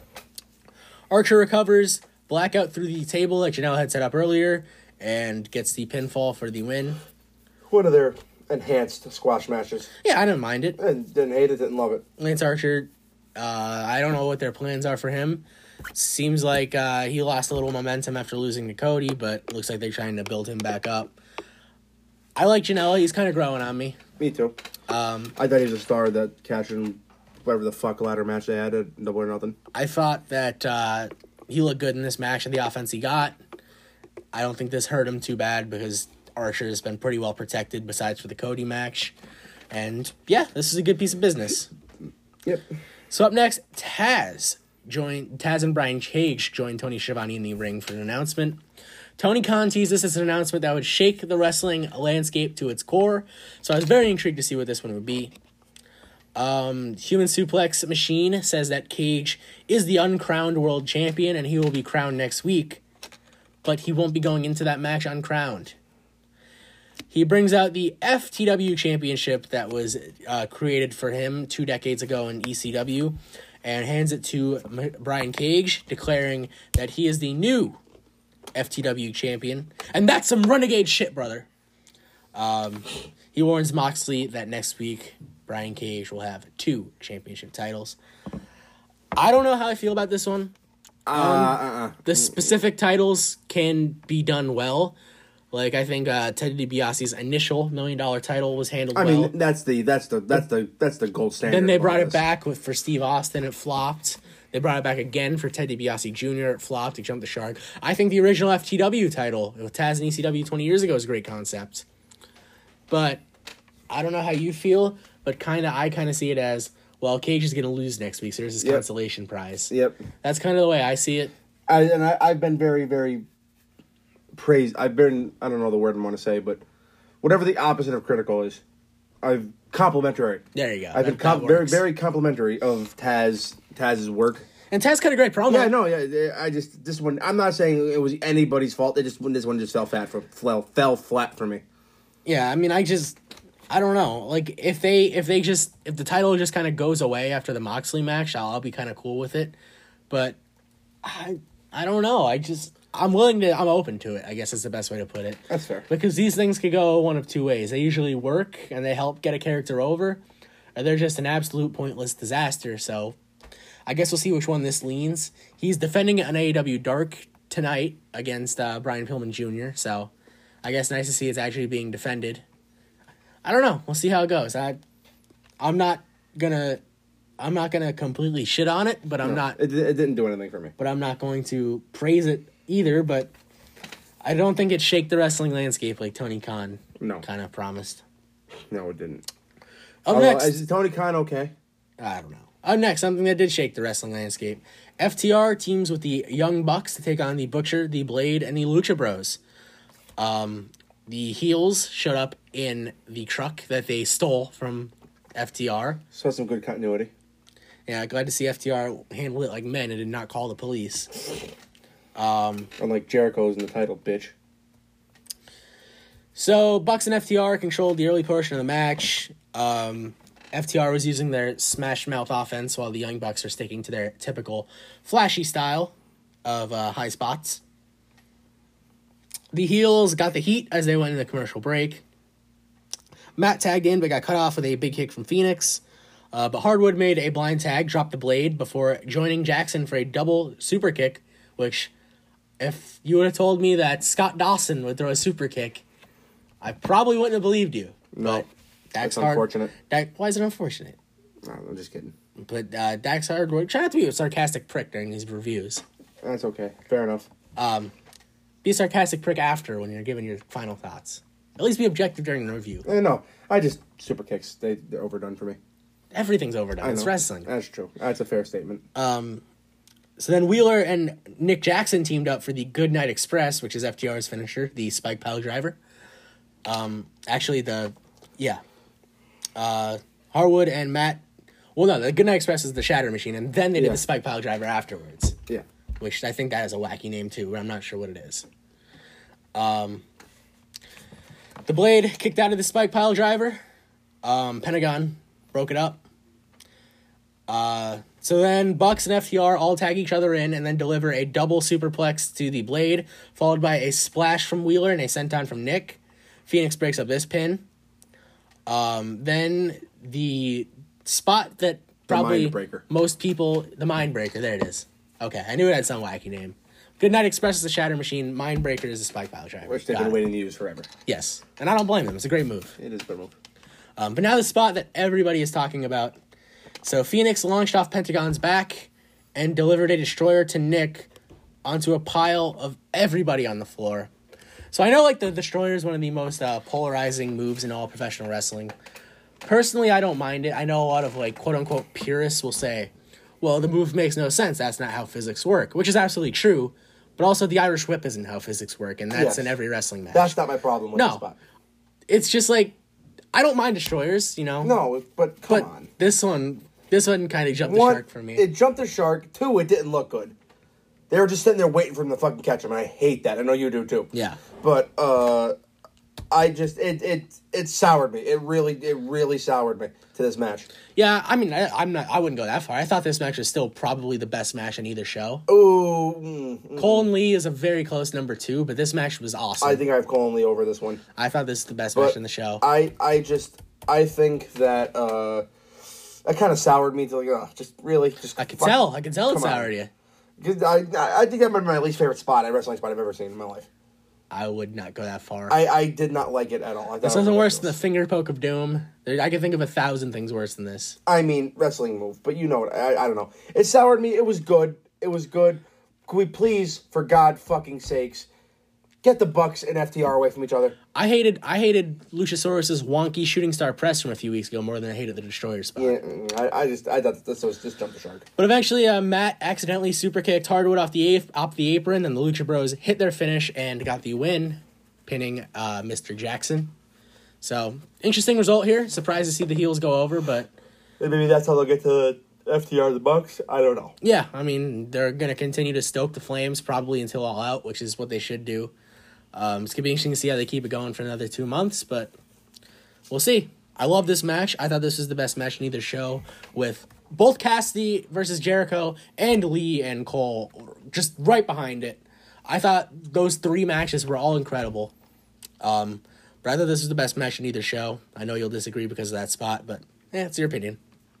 Archer recovers, blackout through the table that Janela had set up earlier, and gets the pinfall for the win. One of their enhanced squash matches. Yeah, I didn't mind it. And didn't hate it, didn't love it. Lance Archer, uh, I don't know what their plans are for him. Seems like uh, he lost a little momentum after losing to Cody, but looks like they're trying to build him back up. I like Janela. He's kind of growing on me. Me too. Um, I thought he was a star that cashed in whatever the fuck ladder match they had at Double or Nothing. I thought that uh, he looked good in this match and the offense he got. I don't think this hurt him too bad because Archer has been pretty well protected besides for the Cody match. And yeah, this is a good piece of business. Yep. So up next, Taz. Join Taz and Brian Cage joined Tony Schiavone in the ring for an announcement. Tony Khan teased this as an announcement that would shake the wrestling landscape to its core, so I was very intrigued to see what this one would be. Um, Human Suplex Machine says that Cage is the uncrowned world champion and he will be crowned next week, but he won't be going into that match uncrowned. He brings out the F T W championship that was uh, created for him two decades ago in E C W, and hands it to Brian Cage, declaring that he is the new F T W champion. And that's some renegade shit, brother. Um, he warns Moxley that next week, Brian Cage will have two championship titles. I don't know how I feel about this one. Um, Uh, uh-uh. The specific titles can be done well. Like, I think uh, Ted DiBiase's initial million dollar title was handled I well. mean, that's the that's the that's the that's the gold standard. Then they of all brought it this. back with for Steve Austin. It flopped. They brought it back again for Ted DiBiase Junior It flopped. It jumped the shark. I think the original F T W title with Taz and E C W twenty years ago is a great concept. But I don't know how you feel, but kind of I kind of see it as, well, Cage is going to lose next week, so there's this Yep. consolation prize. Yep. That's kind of the way I see it. I, and I, I've been very, very praised. I've been, I don't know the word I want to say, but whatever the opposite of critical is, I've complimentary. There you go. I've been That- com- that very, works. very complimentary of Taz, Taz's work. And Taz cut a great promo. Yeah, no, yeah. I just this one. I'm not saying it was anybody's fault. It just when this one just fell flat for fell, fell flat for me. Yeah, I mean, I just, I don't know. Like, if they, if they just, if the title just kind of goes away after the Moxley match, I'll, I'll be kind of cool with it. But I, I don't know. I just, I'm willing to, I'm open to it, I guess is the best way to put it. That's fair. Because these things could go one of two ways. They usually work and they help get a character over, or they're just an absolute pointless disaster. So I guess we'll see which one this leans. He's defending an A E W Dark tonight against uh, Brian Pillman Junior So I guess nice to see it's actually being defended. I don't know. We'll see how it goes. I, I'm not gonna, I'm not gonna completely shit on it, but I'm No, not. It, it didn't do anything for me. But I'm not going to praise it either. But I don't think it shake the wrestling landscape like Tony Khan No. kind of promised. No, it didn't. Up Although, next, is Tony Khan okay? I don't know. Up next, something that did shake the wrestling landscape. F T R teams with the Young Bucks to take on the Butcher, the Blade, and the Lucha Bros. Um, the heels showed up in the truck that they stole from F T R. So some good continuity. Yeah, glad to see F T R handle it like men and did not call the police. Um, Unlike Jericho's in the title, bitch. So, Bucks and F T R controlled the early portion of the match. Um, F T R was using their smash mouth offense while the Young Bucks are sticking to their typical flashy style of uh, high spots. The heels got the heat as they went into the commercial break. Matt tagged in but got cut off with a big kick from Phoenix. Uh, but Hardwood made a blind tag, dropped the blade before joining Jackson for a double super kick, which, if you would have told me that Scott Dawson would throw a super kick, I probably wouldn't have believed you. No, but Dax that's unfortunate. Hard, Dax, why is it unfortunate? No, I'm just kidding. But uh, Dax Hardwood, try not to be a sarcastic prick during these reviews. That's okay. Fair enough. Um, be a sarcastic prick after when you're giving your final thoughts. At least be objective during the review. Eh, no, I just super kicks. They they're overdone for me. Everything's overdone. I It's know. wrestling. That's true. That's a fair statement. Um, so then Wheeler and Nick Jackson teamed up for the Goodnight Express, which is F T R's finisher, the Spike Pile Driver. Um, actually, the yeah, uh, Harwood and Matt. Well, no, the Goodnight Express is the Shatter Machine, and then they did Yeah. the Spike Pile Driver afterwards. Yeah. Which I think that has a wacky name too, but I'm not sure what it is. Um, the Blade kicked out of the Spike Pile Driver. Um, Pentagon broke it up. Uh, so then Bucks and F T R all tag each other in and then deliver a double superplex to the Blade, followed by a splash from Wheeler and a senton from Nick. Phoenix breaks up this pin. Um, then the spot that probably Mindbreaker. most people... The Mindbreaker, there it is. Okay, I knew it had some wacky name. Goodnight Express is the Shatter Machine. Mindbreaker is the Spike Pile Driver. Which they've Got been it. waiting to use forever. Yes, and I don't blame them. It's a great move. It is a good move. Um, but now the spot that everybody is talking about. So Phoenix launched off Pentagon's back and delivered a destroyer to Nick onto a pile of everybody on the floor. So I know like the destroyer is one of the most uh, polarizing moves in all professional wrestling. Personally, I don't mind it. I know a lot of like quote unquote purists will say, well, the move makes no sense. That's not how physics work, which is absolutely true. But also the Irish whip isn't how physics work, and that's Yes. in every wrestling match. That's not my problem with No. the spot. It's just like, I don't mind destroyers, you know? No, but come But on. this one, this one kind of jumped One, the shark for me. It jumped the shark. Two, it didn't look good. They were just sitting there waiting for him to fucking catch him, and I hate that. I know you do too. Yeah. But uh, I just it it it soured me. It really it really soured me to this match. Yeah, I mean, I, I'm not. I wouldn't go that far. I thought this match was still probably the best match in either show. Ooh, mm, mm. Cole and Lee is a very close number two, but this match was awesome. I think I have Cole and Lee over this one. I thought this is the best But match in the show. I I just I think that uh, that kind of soured me to like oh, just really just. I could fuck- tell. I could tell it come on. soured you. 'Cause I I think that might be my least favorite spot, a wrestling spot I've ever seen in my life. I would not go that far. I, I did not like it at all. I thought this it was wasn't worse than the ridiculous. finger poke of doom. There, I can think of a thousand things worse than this. I mean, wrestling move, but you know what? I, I don't know. It soured me. It was good. It was good. Could we please, for God fucking sakes, get the Bucks and F T R away from each other? I hated I hated Luchasaurus's wonky shooting star press from a few weeks ago more than I hated the destroyer spot. Yeah, mm, I, I just I thought this was just jump the shark. But eventually, uh, Matt accidentally super kicked Hardwood off the ap- off the apron, and the Lucha Bros hit their finish and got the win, pinning uh, Mister Jackson. So interesting result here. Surprised to see the heels go over, but And maybe that's how they'll get to F T R the Bucks. I don't know. yeah, I mean they're gonna continue to stoke the flames probably until All Out, which is what they should do. Um, it's gonna be interesting to see how they keep it going for another two months, but we'll see. I love this match. I thought this was the best match in either show, with both Cassidy versus Jericho and Lee and Cole just right behind it. I thought those three matches were all incredible. Um, but I thought this was the best match in either show. I know you'll disagree because of that spot, but yeah, it's your opinion.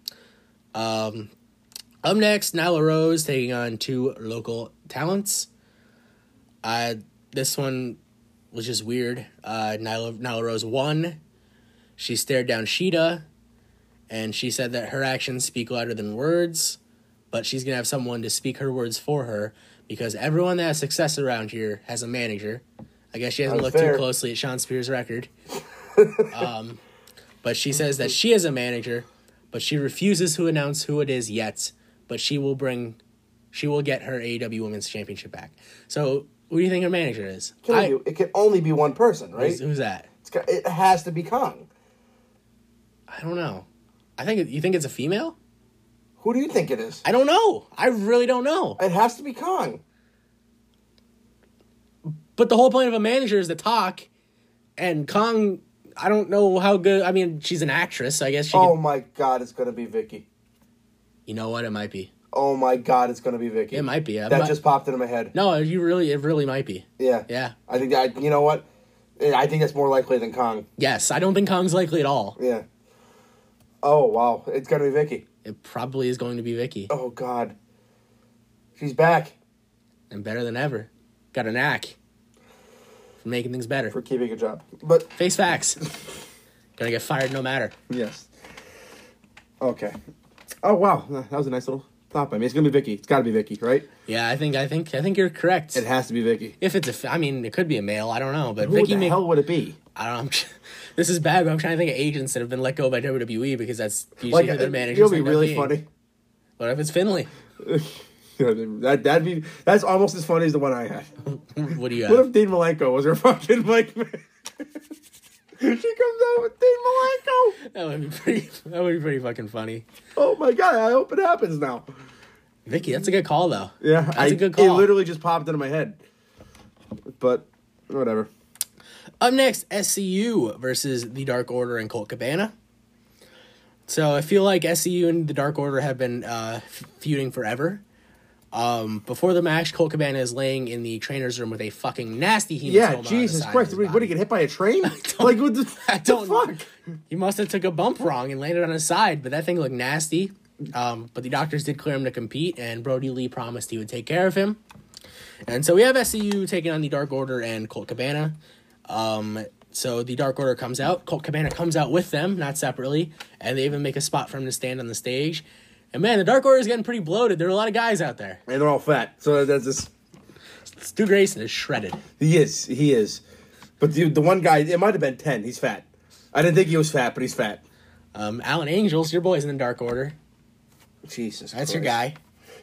Um, up next, Nyla Rose taking on two local talents. Uh, this one was just weird. Uh, Nyla, Nyla Rose won. She stared down Sheeta, and she said that her actions speak louder than words, but she's going to have someone to speak her words for her, because everyone that has success around here has a manager. I guess she hasn't That's looked fair. too closely at Sean Spears' record. um, but she says that she has a manager, but she refuses to announce who it is yet. But she will bring, she will get her A E W Women's Championship back. So, who do you think her manager is? Can I, you, it can only be one person, right? Who's, who's that? It's got, it has to be Kong. I don't know. I think it, you think it's a female. Who do you think it is? I don't know. I really don't know. It has to be Kong. But the whole point of a manager is to talk, and Kong, I don't know how good. I mean, she's an actress, so I guess she. Oh could, my God, it's gonna be Vicky. You know what? It might be. Oh my God, it's gonna be Vicky. It might be. That might, just popped into my head. No, you really. It really might be. Yeah. Yeah. I think that. You know what? I think that's more likely than Kong. Yes, I don't think Kong's likely at all. Yeah. Oh wow, it's gonna be Vicky. It probably is going to be Vicky, Oh God. She's back and better than ever. Got a knack for making things better. for keeping a job. But Face facts. Gonna get fired no matter. yes. Okay. Oh wow, that was a nice little top. I mean, it's gonna be Vicky. It's got to be Vicky, right? Yeah, I think. I think. I think you're correct. It has to be Vicky. If it's a, f- I mean, it could be a male. I don't know, but Who Vicky the make, hell would it be? I don't know. I'm tr- this is bad, but I'm trying to think of agents that have been let go by W W E because that's usually Like, who their uh, managers it'll be end up really being. funny. What if it's Finley? that that'd be that's almost as funny as the one I had. What do you What have? if Dean Malenko was her fucking like? She comes out with Dean Malenko. That would be pretty. That would be pretty fucking funny. Oh my God! I hope it happens now. Vicky, that's a good call though. Yeah, that's I, a good call. It literally just popped into my head. But whatever. Up next, S C U versus the Dark Order and Colt Cabana. So I feel like S C U and the Dark Order have been uh, feuding forever. Um, before the match, Colt Cabana is laying in the trainer's room with a fucking nasty hematoma. Yeah, on the Jesus side of Christ! his What, what did body. he get hit by a train? Like what the, I the don't fuck? He must have took a bump wrong and landed on his side, but that thing looked nasty. Um, but the doctors did clear him to compete, and Brody Lee promised he would take care of him. And so we have S C U taking on the Dark Order and Colt Cabana. Um, so the Dark Order comes out. Colt Cabana comes out with them, not separately, and they even make a spot for him to stand on the stage. And man, the Dark Order is getting pretty bloated. There are a lot of guys out there. And they're all fat, so that's just. Stu Grayson is shredded. He is. He is. But the the one guy, it might have been ten. He's fat. I didn't think he was fat, but he's fat. Um, Alan Angels, your boy's in the Dark Order. Jesus, That's Christ. your guy.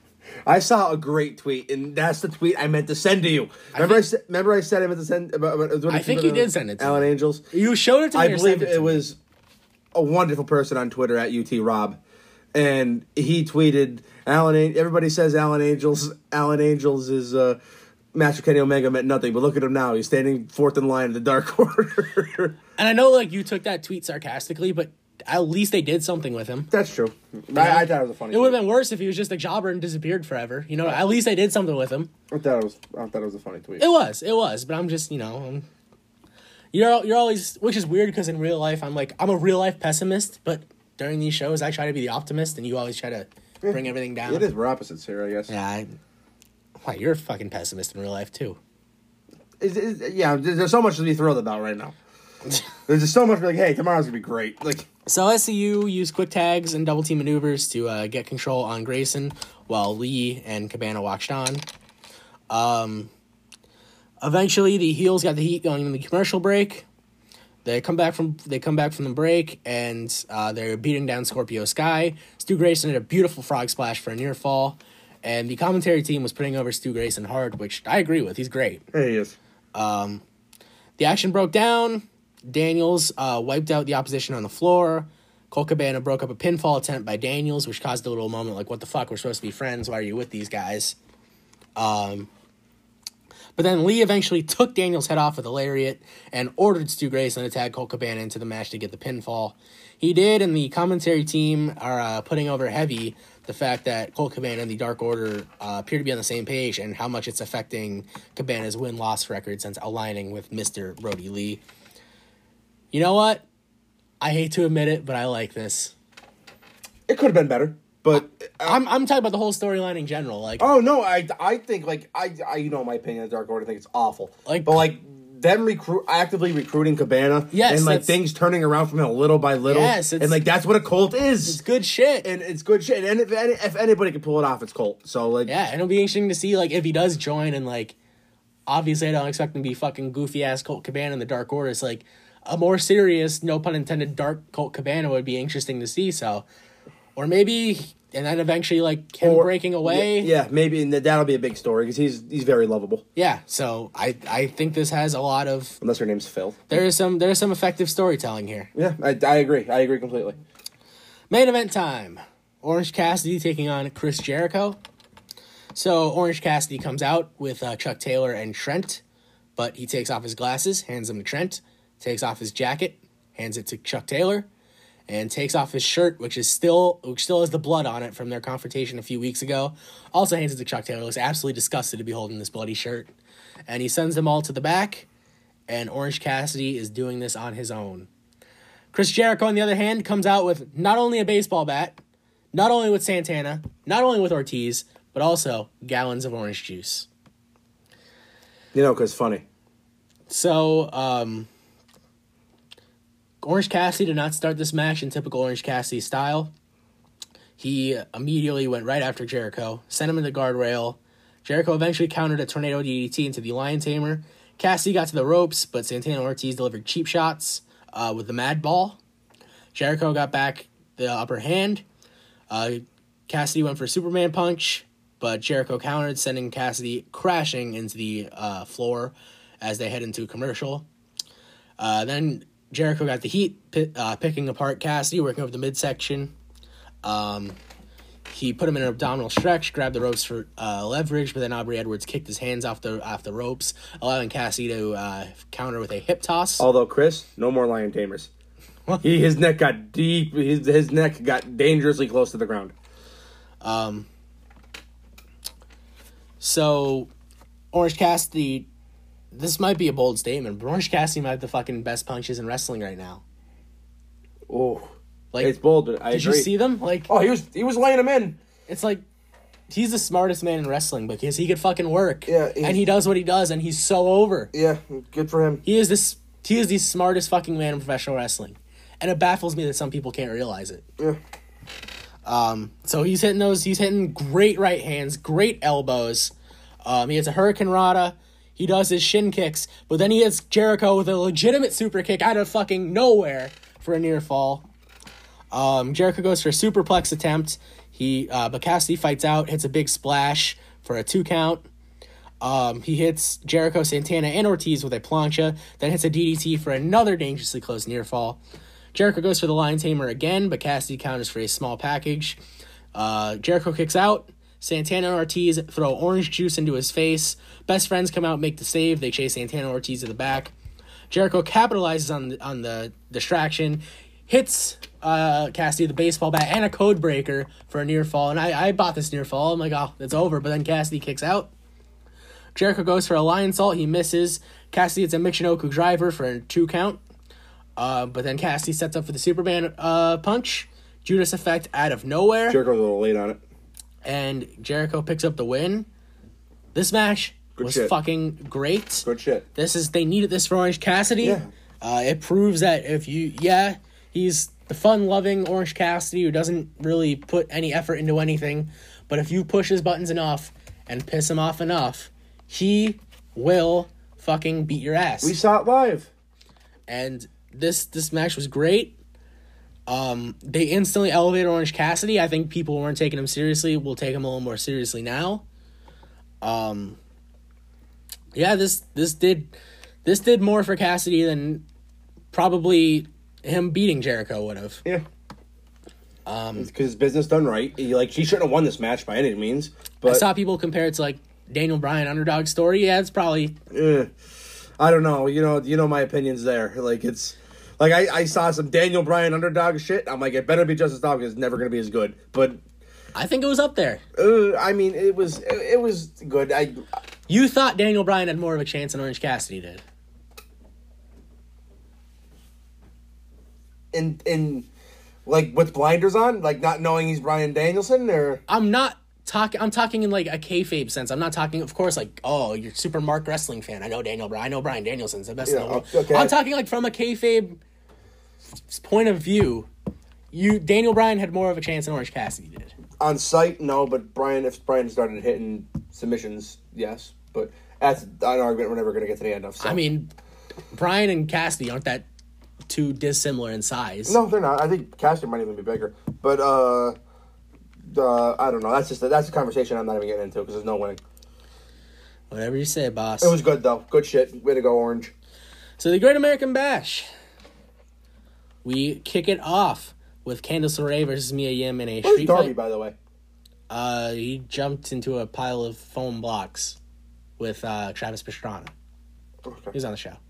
I saw a great tweet, and that's the tweet I meant to send to you. Remember, I, think- said, remember I said I meant to send about. about I think you did send it to Alan me. Angels. You showed it to me. I or believe sent it, to me? was a wonderful person on Twitter at U T Rob, and he tweeted Alan. An- Everybody says Alan Angels. Alan Angels is uh, Master Kenny Omega meant nothing, but look at him now. He's standing fourth in line in the Dark Order. And I know, like, you took that tweet sarcastically, but at least they did something with him. That's true. I, I thought it was a funny. It would have tweet. been worse if he was just a jobber and disappeared forever. You know, at least they did something with him. I thought it was. I thought it was a funny tweet. It was, it was, but I'm just, you know, I'm, you're you're always, which is weird because in real life I'm like I'm a real life pessimist, but during these shows I try to be the optimist, and you always try to bring everything down. It is. We're opposites here, I guess. Yeah, I, why you're a fucking pessimist in real life too. It's, it's, yeah, there's there's so much to be thrilled about right now. There's just so much like, hey, tomorrow's gonna be great. Like, So S C U used quick tags and double team maneuvers to uh, get control on Grayson, while Lee and Cabana watched on. Um, eventually, the heels got the heat going in the commercial break. They come back from they come back from the break, and uh, they're beating down Scorpio Sky. Stu Grayson did a beautiful frog splash for a near fall, and the commentary team was putting over Stu Grayson hard, which I agree with. He's great. hey, he is. The action broke down. Daniels uh, wiped out the opposition on the floor. Colt Cabana broke up a pinfall attempt by Daniels, which caused a little moment like, what the fuck, we're supposed to be friends, why are you with these guys? Um, but then Lee eventually took Daniels' head off with a lariat and ordered Stu Grayson to tag Colt Cabana into the match to get the pinfall. He did, and the commentary team are uh, putting over heavy the fact that Colt Cabana and the Dark Order uh, appear to be on the same page and how much it's affecting Cabana's win-loss record since aligning with Mister Brody Lee. You know what? I hate to admit it, but I like this. It could have been better, but I'm I'm talking about the whole storyline in general. Like, oh no, I I think like I I you know my opinion of Dark Order. I think it's awful. Like- but like them recruit actively recruiting Cabana, Yes, and like that's- things turning around from him little by little. Yes, it's- and like that's what a Colt is. it's good shit. and it's good shit. And if any, if anybody can pull it off, it's Colt. So like, Yeah, and it'll be interesting to see like if he does join, and like obviously I don't expect him to be fucking goofy ass Colt Cabana in the Dark Order. It's like a more serious, no pun intended, dark Colt Cabana would be interesting to see. So Or maybe, and then eventually, like, him Or- breaking away. Yeah, yeah, maybe, and that'll be a big story because he's he's very lovable. Yeah, so I, I think this has a lot of... Unless her name's Phil. There is some there is some effective storytelling here. Yeah, I, I agree. I agree completely. Main event time. Orange Cassidy taking on Chris Jericho. So Orange Cassidy comes out with uh, Chuck Taylor and Trent, but he takes off his glasses, hands them to Trent, takes off his jacket, hands it to Chuck Taylor, and takes off his shirt, which is still which still has the blood on it from their confrontation a few weeks ago. Also hands it to Chuck Taylor. Looks absolutely disgusted to be holding this bloody shirt. And he sends them all to the back, and Orange Cassidy is doing this on his own. Chris Jericho, on the other hand, comes out with not only a baseball bat, not only with Santana, not only with Ortiz, but also gallons of orange juice. You know, because funny. So, um, Orange Cassidy did not start this match in typical Orange Cassidy style. He immediately went right after Jericho, sent him in the guardrail. Jericho eventually countered a tornado D D T into the Lion Tamer. Cassidy got to the ropes, but Santana and Ortiz delivered cheap shots uh, with the Mad Ball. Jericho got back the upper hand. Uh, Cassidy went for a Superman punch, but Jericho countered, sending Cassidy crashing into the uh, floor as they head into a commercial. Uh, then Jericho got the heat, p- uh, picking apart Cassidy, working over the midsection. Um, he put him in an abdominal stretch, grabbed the ropes for uh, leverage, but then Aubrey Edwards kicked his hands off the off the ropes, allowing Cassidy to uh, counter with a hip toss. Although, Chris, no more Lion Tamers. he His neck got deep. His, his neck got dangerously close to the ground. Um. So, Orange Cassidy, this might be a bold statement, but Orange Cassidy might have the fucking best punches in wrestling right now. Oh, Like, it's bold, but I did agree. you see them? Like, Oh, he was he was laying him in. it's like he's the smartest man in wrestling because he could fucking work. Yeah, he's- and he does what he does, and he's so over. Yeah, good for him. He is this. He is the smartest fucking man in professional wrestling, and it baffles me that some people can't realize it. Yeah. Um, so he's hitting those. He's hitting great right hands, great elbows. Um, he hits a Hurricane Rana. He does his shin kicks, but then he hits Jericho with a legitimate super kick out of fucking nowhere for a near fall. Um, Jericho goes for a superplex attempt. He, uh, but Cassidy fights out, hits a big splash for a two count. Um, he hits Jericho, Santana, and Ortiz with a plancha, then hits a D D T for another dangerously close near fall. Jericho goes for the Lion Tamer again, but Cassidy counters for a small package. Uh, Jericho kicks out. Santana and Ortiz throw orange juice into his face. Best friends come out, make the save. They chase Santana and Ortiz to the back. Jericho capitalizes on the, on the distraction, hits uh, Cassidy with the baseball bat and a code breaker for a near fall. And I, I bought this near fall. I'm like, oh, it's over. But then Cassidy kicks out. Jericho goes for a lion salt. He misses. Cassidy hits a Michinoku driver for a two count. Uh, but then Cassidy sets up for the Superman uh, punch. Judas effect out of nowhere. Jericho's a little late on it. And Jericho picks up the win. This match Good was shit. fucking great. Good shit. This is they needed this for Orange Cassidy. Yeah. Uh, it proves that if you yeah, he's the fun-loving Orange Cassidy who doesn't really put any effort into anything, but if you push his buttons enough and piss him off enough, he will fucking beat your ass. We saw it live. And this this match was great. Um, they instantly elevated Orange Cassidy. I think people weren't taking him seriously. We'll take him a little more seriously now. Um, yeah, this this did this did more for Cassidy than probably him beating Jericho would have. Yeah. Um, Because his business done right. He, like she shouldn't have won this match by any means. I But saw people compare it to like Daniel Bryan underdog story. Yeah, it's probably eh, I don't know. You know, you know my opinions there. Like it's like I, I saw some Daniel Bryan underdog shit. I'm like, it better be Justice Dog. It's never gonna be as good. But I think it was up there. uh, I mean, it was it, it was good. I You thought Daniel Bryan had more of a chance than Orange Cassidy did. in in like with blinders on, like not knowing he's Bryan Danielson, or I'm not talking. I'm talking in like a kayfabe sense. I'm not talking, of course, like oh, you're super Mark wrestling fan. I know Daniel Bryan. I know Bryan Danielson's the best. Yeah, in the world. okay. I'm talking like from a kayfabe point of view. You Daniel Bryan had more of a chance than Orange Cassidy did. on site, no. But Bryan, if Bryan started hitting submissions, yes. But that's an argument we're never gonna get to the end of. So. I mean, Bryan and Cassidy aren't that too dissimilar in size. no, they're not. I think Cassidy might even be bigger. But uh, uh, I don't know. That's just a, that's a conversation I'm not even getting into because there's no winning. Whatever you say, boss. It was good though. Good shit. Way to go, Orange. So the Great American Bash. We kick it off with Candice LeRae versus Mia Yim in a Where's street Darby, fight. by the way? Uh, he jumped into a pile of foam blocks with uh, Travis Pastrana. Okay. He was on the show.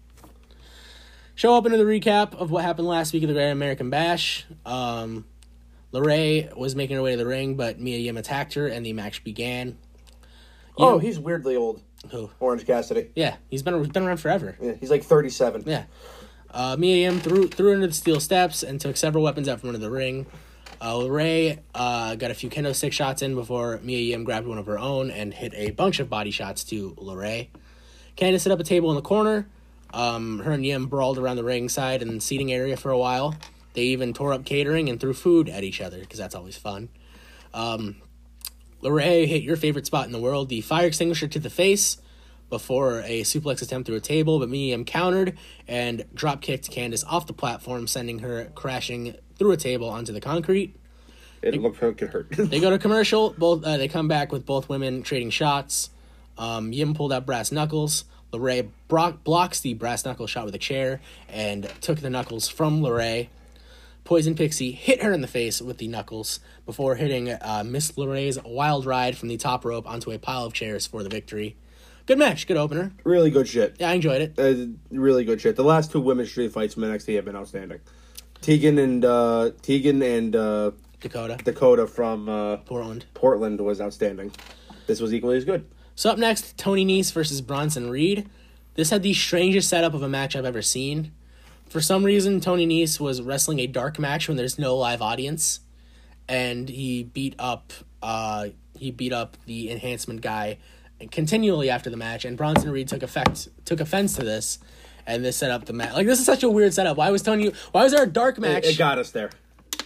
Show open to the recap of what happened last week at the Great American Bash. Um, LeRae was making her way to the ring, but Mia Yim attacked her, and the match began. Oh, Yim- he's weirdly old. Who? Orange Cassidy. Yeah, he's been been around forever. Yeah, he's like thirty-seven. Yeah. Uh, Mia Yim threw, threw into the steel steps and took several weapons out from under the ring. Uh, LeRae uh, got a few kendo stick shots in before Mia Yim grabbed one of her own and hit a bunch of body shots to LeRae. Candice set up a table in the corner. Um, her and Yim brawled around the ringside and seating area for a while. They even tore up catering and threw food at each other, because that's always fun. Um, LeRae hit your favorite spot in the world, the fire extinguisher to the face, before a suplex attempt through a table, but Mia Yim countered and drop-kicked Candice off the platform, sending her crashing through a table onto the concrete. It looked like it hurt. They go to commercial. Both uh, they come back with both women trading shots. Um, Yim pulled out brass knuckles. LeRae bro- blocks the brass knuckle shot with a chair and took the knuckles from LeRae. Poison Pixie hit her in the face with the knuckles before hitting uh, Miss LeRae's wild ride from the top rope onto a pile of chairs for the victory. Good match, good opener. Really good shit. Yeah, I enjoyed it. Uh, really good shit. The last two women's street fights from N X T have been outstanding. Tegan and uh, Tegan and uh, Dakota. Dakota from uh, Portland. Portland was outstanding. This was equally as good. So up next, Tony Nese versus Bronson Reed. This had the strangest setup of a match I've ever seen. For some reason, Tony Nese was wrestling a dark match when there's no live audience, and he beat up uh, he beat up the enhancement guy continually after the match. And Bronson Reed took effect took offense to this, and this set up the match. Like, this is such a weird setup. Why was Tony? Why was there a dark match? It, it got us there.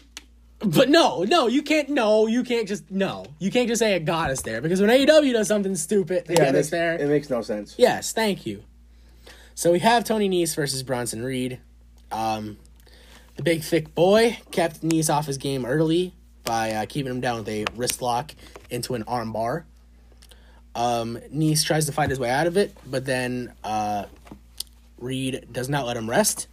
But no, no, you can't. No, you can't just no. You can't just say it got us there, because when A E W does something stupid, they Yeah, get it us makes, there. it makes no sense. Yes, thank you. So we have Tony Nese versus Bronson Reed. Um, the big thick boy kept Nese off his game early by uh, keeping him down with a wrist lock into an arm bar. Um, Nese tries to fight his way out of it, but then uh, Reed does not let him rest.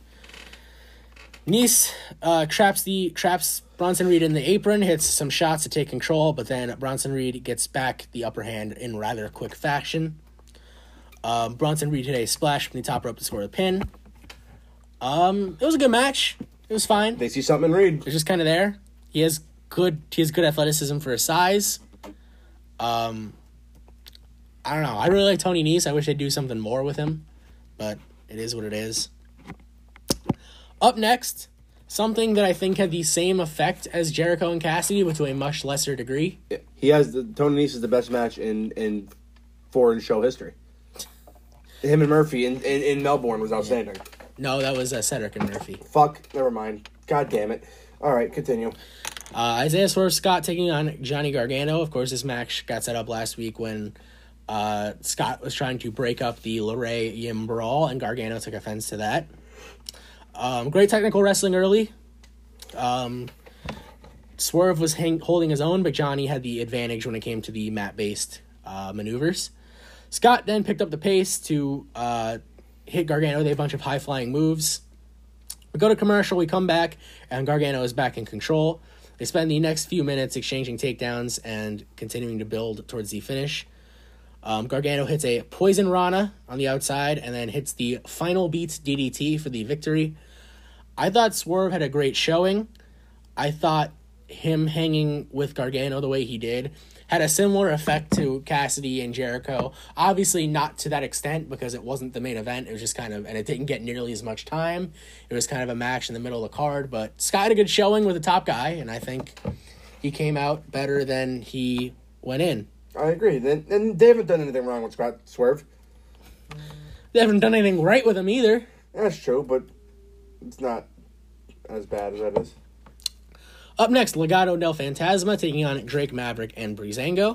Nese uh, traps the traps Bronson Reed in the apron, hits some shots to take control, but then Bronson Reed gets back the upper hand in rather quick fashion. Um, Bronson Reed hit a splash from the top rope to score the pin. Um, it was a good match. It was fine. They see something in Reed. It was just kind of there. He has good. He has good athleticism for his size. Um, I don't know. I really like Tony Nese. I wish they'd do something more with him, but it is what it is. Up next, something that I think had the same effect as Jericho and Cassidy, but to a much lesser degree. He has the Tony Nese is the best match in in foreign show history. Him and Murphy in, in, in Melbourne was outstanding. No, that was uh, Cedric and Murphy. Fuck, never mind. God damn it. All right, continue. Uh, Isaiah Swerve Scott taking on Johnny Gargano. Of course, this match got set up last week when uh, Scott was trying to break up the LeRae Yim brawl, and Gargano took offense to that. Um, great technical wrestling early. Um, Swerve was hang- holding his own, but Johnny had the advantage when it came to the mat-based uh, maneuvers. Scott then picked up the pace to uh, hit Gargano with a bunch of high-flying moves. We go to commercial, we come back, and Gargano is back in control. They spend the next few minutes exchanging takedowns and continuing to build towards the finish. Um, Gargano hits a Poison Rana on the outside and then hits the Final Beats D D T for the victory. I thought Swerve had a great showing. I thought him hanging with Gargano the way he did had a similar effect to Cassidy and Jericho. Obviously not to that extent because it wasn't the main event. It was just kind of, and it didn't get nearly as much time. It was kind of a match in the middle of the card, but Scott had a good showing with the top guy, and I think he came out better than he went in. I agree. And, and they haven't done anything wrong with Scott Swerve. They haven't done anything right with him either. That's true, but it's not as bad as that is. Up next, Legado del Fantasma taking on Drake Maverick and Breezango.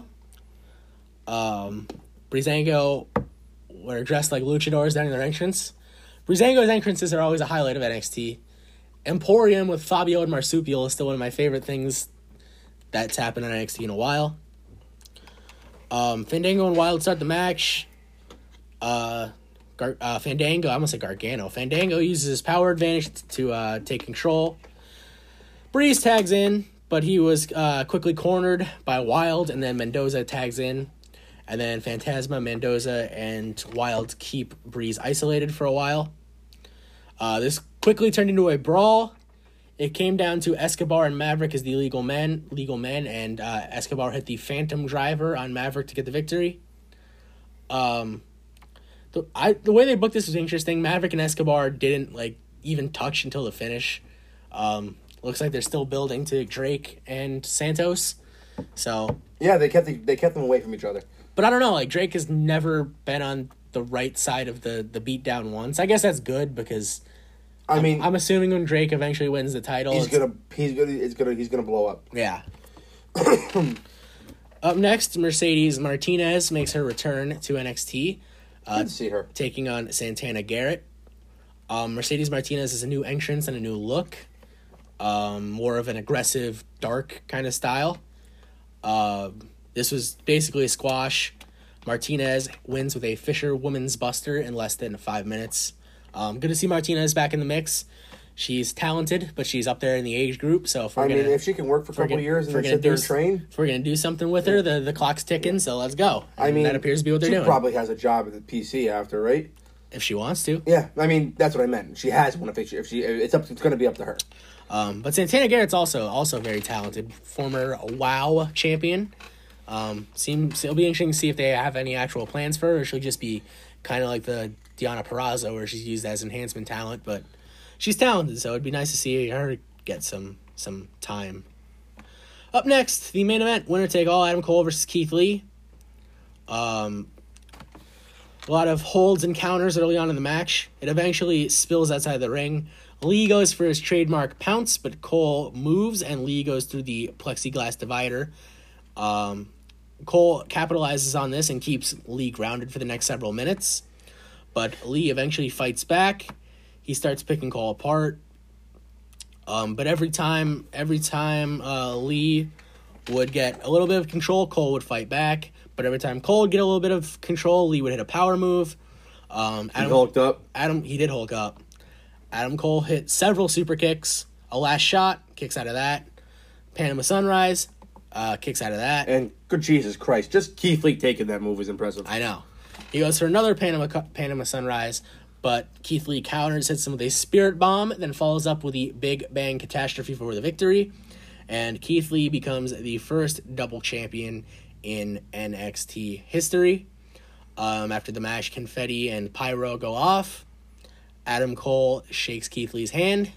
Um, Breezango were dressed like luchadors down in their entrance. Breezango's entrances are always a highlight of N X T. Emporium with Fabio and Marsupial is still one of my favorite things that's happened on N X T in a while. Um, Fandango and Wild start the match. Uh, Gar- uh, Fandango, I almost say Gargano. Fandango uses his power advantage to uh, take control. Breeze tags in, but he was uh, quickly cornered by Wild, and then Mendoza tags in. And then Phantasma, Mendoza, and Wild keep Breeze isolated for a while. Uh, this quickly turned into a brawl. It came down to Escobar and Maverick as the legal men, legal men, and uh, Escobar hit the Phantom Driver on Maverick to get the victory. Um, the I the way they booked this was interesting. Maverick and Escobar didn't like even touch until the finish. Um, looks like they're still building to Drake and Santos. So Yeah, they kept the, they kept them away from each other. But I don't know, like, Drake has never been on the right side of the, the beatdown once. I guess that's good because I mean, I'm, I'm assuming when Drake eventually wins the title, he's it's- gonna he's gonna he's gonna he's gonna blow up. yeah. Up next, Mercedes Martinez makes her return to N X T, uh, Good to see her. taking on Santana Garrett. Um, Mercedes Martinez is a new entrance and a new look, um, more of an aggressive, dark kind of style. Uh, this was basically a squash. Martinez wins with a Fisher Woman's Buster in less than five minutes. Um, good to see Martinez back in the mix. She's talented, but she's up there in the age group. So if we're I gonna, mean, if she can work for a if we're couple gonna- of years if and we're then gonna sit there do and s- train, if we're gonna do something with her, the the clock's ticking. So let's go. I And mean, that appears to be what they're she doing. probably has a job at the P C after, right? If she wants to. Yeah, I mean that's what I meant. She has one if she, if she it's up. It's going to be up to her. Um, but Santana Garrett's also also very talented, former WoW champion. Um, seems it'll be interesting to see if they have any actual plans for her, or she'll just be kind of like the Deonna Purrazzo, where she's used as enhancement talent. But she's talented, so it'd be nice to see her get some some time. Up next, the main event: winner take all, Adam Cole versus Keith Lee. Um, a lot of holds and counters early on in the match. It eventually spills outside the ring. Lee goes for his trademark pounce, but Cole moves, and Lee goes through the plexiglass divider. Um, Cole capitalizes on this and keeps Lee grounded for the next several minutes. But Lee eventually fights back. He starts picking Cole apart. Um, but every time, every time uh, Lee would get a little bit of control, Cole would fight back. But every time Cole would get a little bit of control, Lee would hit a power move. Um, He Adam, hulked up. Adam, he did Hulk up. Adam Cole hit several super kicks. A last shot, kicks out of that. Panama Sunrise, uh, kicks out of that. And good Jesus Christ, just Keith Lee taking that move is impressive. I know. He goes for another Panama Panama Sunrise, but Keith Lee counters, hits him with a Spirit Bomb, then follows up with the Big Bang Catastrophe for the victory. And Keith Lee becomes the first double champion in N X T history. Um, after the match, confetti and pyro go off. Adam Cole shakes Keith Lee's hand,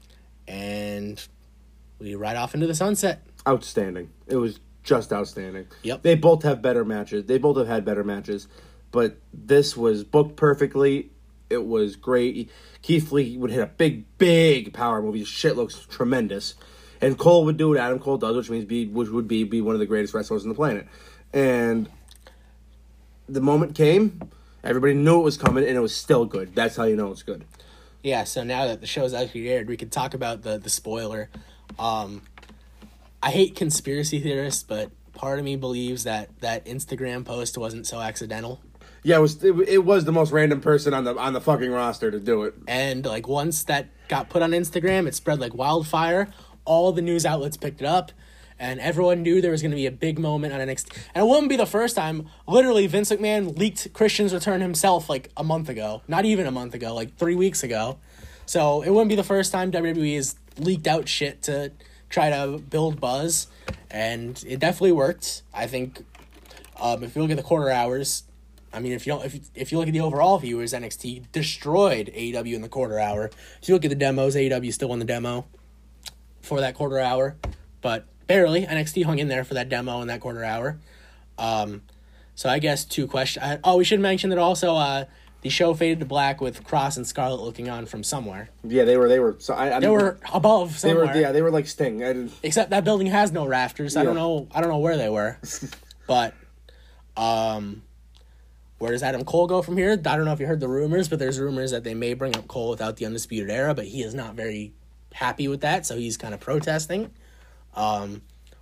and we ride off into the sunset. Outstanding. It was just outstanding. Yep. They both have better matches. They both have had better matches, but this was booked perfectly. It was great. Keith Lee would hit a big, big power move. His shit looks tremendous. And Cole would do what Adam Cole does, which means be which would be be one of the greatest wrestlers on the planet. And the moment came, everybody knew it was coming, and it was still good. That's how you know it's good. Yeah, so now that the show's actually aired, we could talk about the, the spoiler. Um, I hate conspiracy theorists, but part of me believes that that Instagram post wasn't so accidental. Yeah, it was it, it was the most random person on the on the fucking roster to do it. And, like, once that got put on Instagram, it spread like wildfire. All the news outlets picked it up, and everyone knew there was going to be a big moment on N X T. And it wouldn't be the first time. Literally, Vince McMahon leaked Christian's return himself, like, a month ago. Not even a month ago, like, three weeks ago. So it wouldn't be the first time W W E has leaked out shit to try to build buzz. And it definitely worked. I think um, if you look at the quarter hours, I mean, if you don't, if if you look at the overall viewers, N X T destroyed A E W in the quarter hour. If you look at the demos, A E W still won the demo for that quarter hour, but barely. N X T hung in there for that demo in that quarter hour. Um, so I guess two questions. Oh, we should mention that also uh, the show faded to black with Cross and Scarlett looking on from somewhere. Yeah, they were they were. So I, I They mean, were above They somewhere. were yeah. They were like Sting. I didn't, Except that building has no rafters. I don't Yeah. know. I don't know where they were, but um, where does Adam Cole go from here? I don't know if you heard the rumors, but there's rumors that they may bring up Cole without the Undisputed Era, but he is not very happy with that, so he's kind of protesting. Um,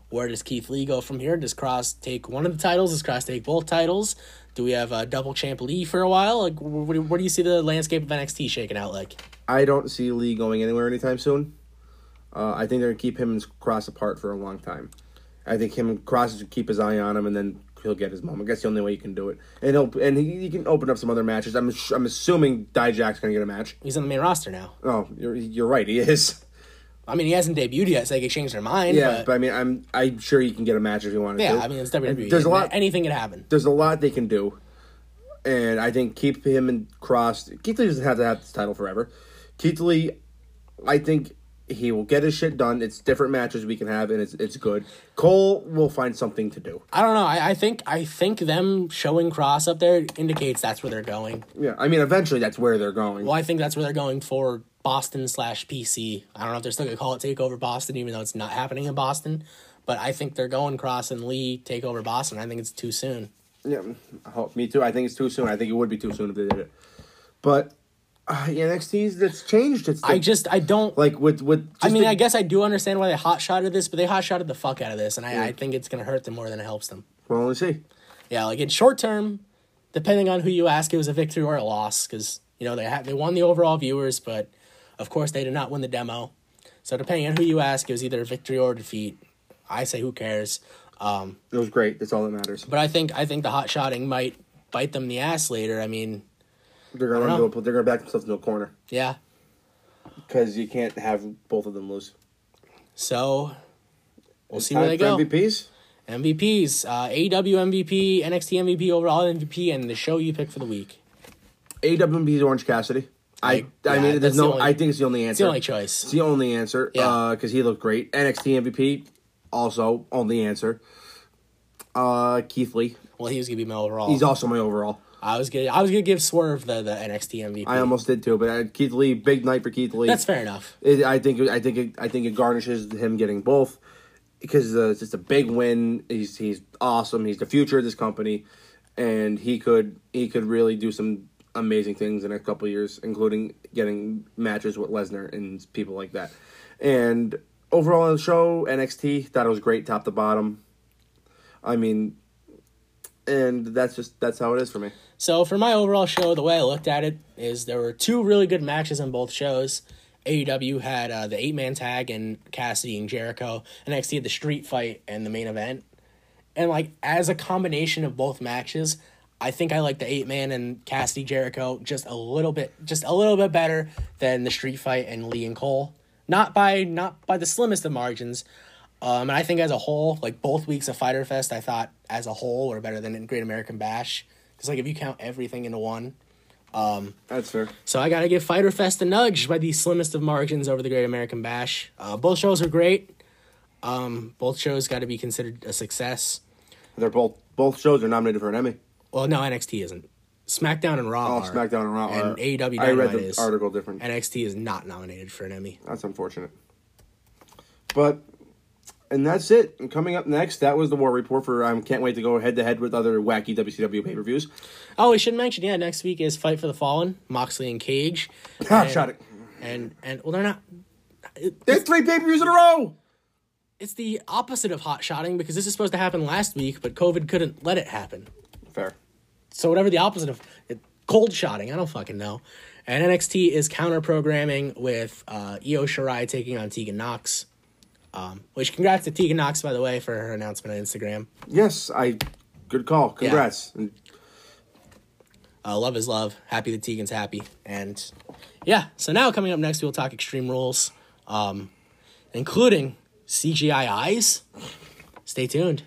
Where does Keith Lee go from here? Does Cross take one of the titles? Does Cross take both titles? Do we have a double champ Lee for a while? Like, where, where do you see the landscape of N X T shaking out like? I don't see Lee going anywhere anytime soon. Uh, I think they're going to keep him and Cross apart for a long time. I think him and Cross should keep his eye on him, and then he'll get his moment. That's the only way you can do it. And he'll and he, he can open up some other matches. I'm I'm assuming Dijak's going to get a match. He's on the main roster now. Oh, you're you're right. He is. I mean, he hasn't debuted yet, so they could change their mind. Yeah, but, but I mean, I'm I'm sure he can get a match if he wanted yeah, to. I mean, it's W W E. There's a lot. Anything can happen. There's a lot they can do, and I think keep him and Cross. Keith Lee doesn't have to have this title forever. Keith Lee, I think he will get his shit done. It's different matches we can have, and it's it's good. Cole will find something to do. I don't know. I, I think I think them showing Cross up there indicates that's where they're going. Yeah, I mean, eventually that's where they're going. Well, I think that's where they're going for Boston slash P C. I don't know if they're still going to call it TakeOver Boston, even though it's not happening in Boston. But I think they're going Cross and Lee TakeOver Boston. I think it's too soon. Yeah, I hope, me too. I think it's too soon. I think it would be too soon if they did it. But uh, N X T's that's changed. It's I just I don't like with with. Just I mean, the, I guess I do understand why they hot shotted this, but they hot shotted the fuck out of this, and I, yeah. I think it's going to hurt them more than it helps them. We'll only see. Yeah, like in short term, depending on who you ask, it was a victory or a loss because you know they had they won the overall viewers, but of course they did not win the demo. So depending on who you ask, it was either a victory or a defeat. I say who cares. Um, it was great. That's all that matters. But I think I think the hot shotting might bite them in the ass later. I mean, they're gonna run into a, they're gonna back themselves into a corner. Yeah, because you can't have both of them lose. So we'll it's see where they go. M V Ps. M V Ps. Uh, A E W M V P, N X T M V P, overall M V P, and the show you pick for the week. A E W M V P is Orange Cassidy. I I, yeah, I mean, there's the no. only, I think it's the only answer. It's the only choice. It's the only answer. Yeah, because uh, he looked great. N X T M V P, also only answer. Uh, Keith Lee. Well, he was gonna be my overall. He's also my overall. I was gonna. I was gonna give Swerve the, the N X T M V P. I almost did too, but uh, Keith Lee, big night for Keith Lee. That's fair enough. It, I think. I think. It, I think it garnishes him getting both because uh, it's just a big win. He's he's awesome. He's the future of this company, and he could he could really do some amazing things in a couple of years, including getting matches with Lesnar and people like that. And overall on the show, N X T thought it was great, top to bottom. I mean, and that's just that's how it is for me. So for my overall show, the way I looked at it is there were two really good matches on both shows. A E W had uh, the eight-man tag and Cassidy and Jericho. N X T had the street fight and the main event. And like as a combination of both matches, I think I like the eight-man and Cassidy Jericho just a little bit, just a little bit better than the street fight and Lee and Cole. Not by not by the slimmest of margins. Um, and I think as a whole, like both weeks of Fyter Fest, I thought as a whole were better than in Great American Bash. Because like if you count everything into one, um, that's fair. So I gotta give Fyter Fest a nudge by the slimmest of margins over the Great American Bash. Uh, both shows are great. Um, both shows got to be considered a success. They're both both shows are nominated for an Emmy. Well, no, N X T isn't. SmackDown and Raw oh, are. SmackDown and Raw and are. A E W I Dynamite read the is. article different. N X T is not nominated for an Emmy. That's unfortunate. But, and that's it. And coming up next, that was the War Report for, I um, can't wait to go head-to-head with other wacky W C W pay-per-views. Oh, we should mention, yeah, next week is Fight for the Fallen, Moxley and Cage. Ah, and, shot it. And, and, well, they're not... It, There's three pay-per-views in a row! It's the opposite of hot shotting because this is supposed to happen last week, but COVID couldn't let it happen. Fair. So whatever the opposite of it, cold shotting, I don't fucking know. And N X T is counter-programming with uh, Io Shirai taking on Tegan Nox. Um, which, congrats to Tegan Nox, by the way, for her announcement on Instagram. Yes, I... Good call. Congrats. Yeah. Uh, love is love. Happy that Tegan's happy. And, yeah, so now coming up next, we'll talk Extreme Rules, um, including C G I eyes. Stay tuned.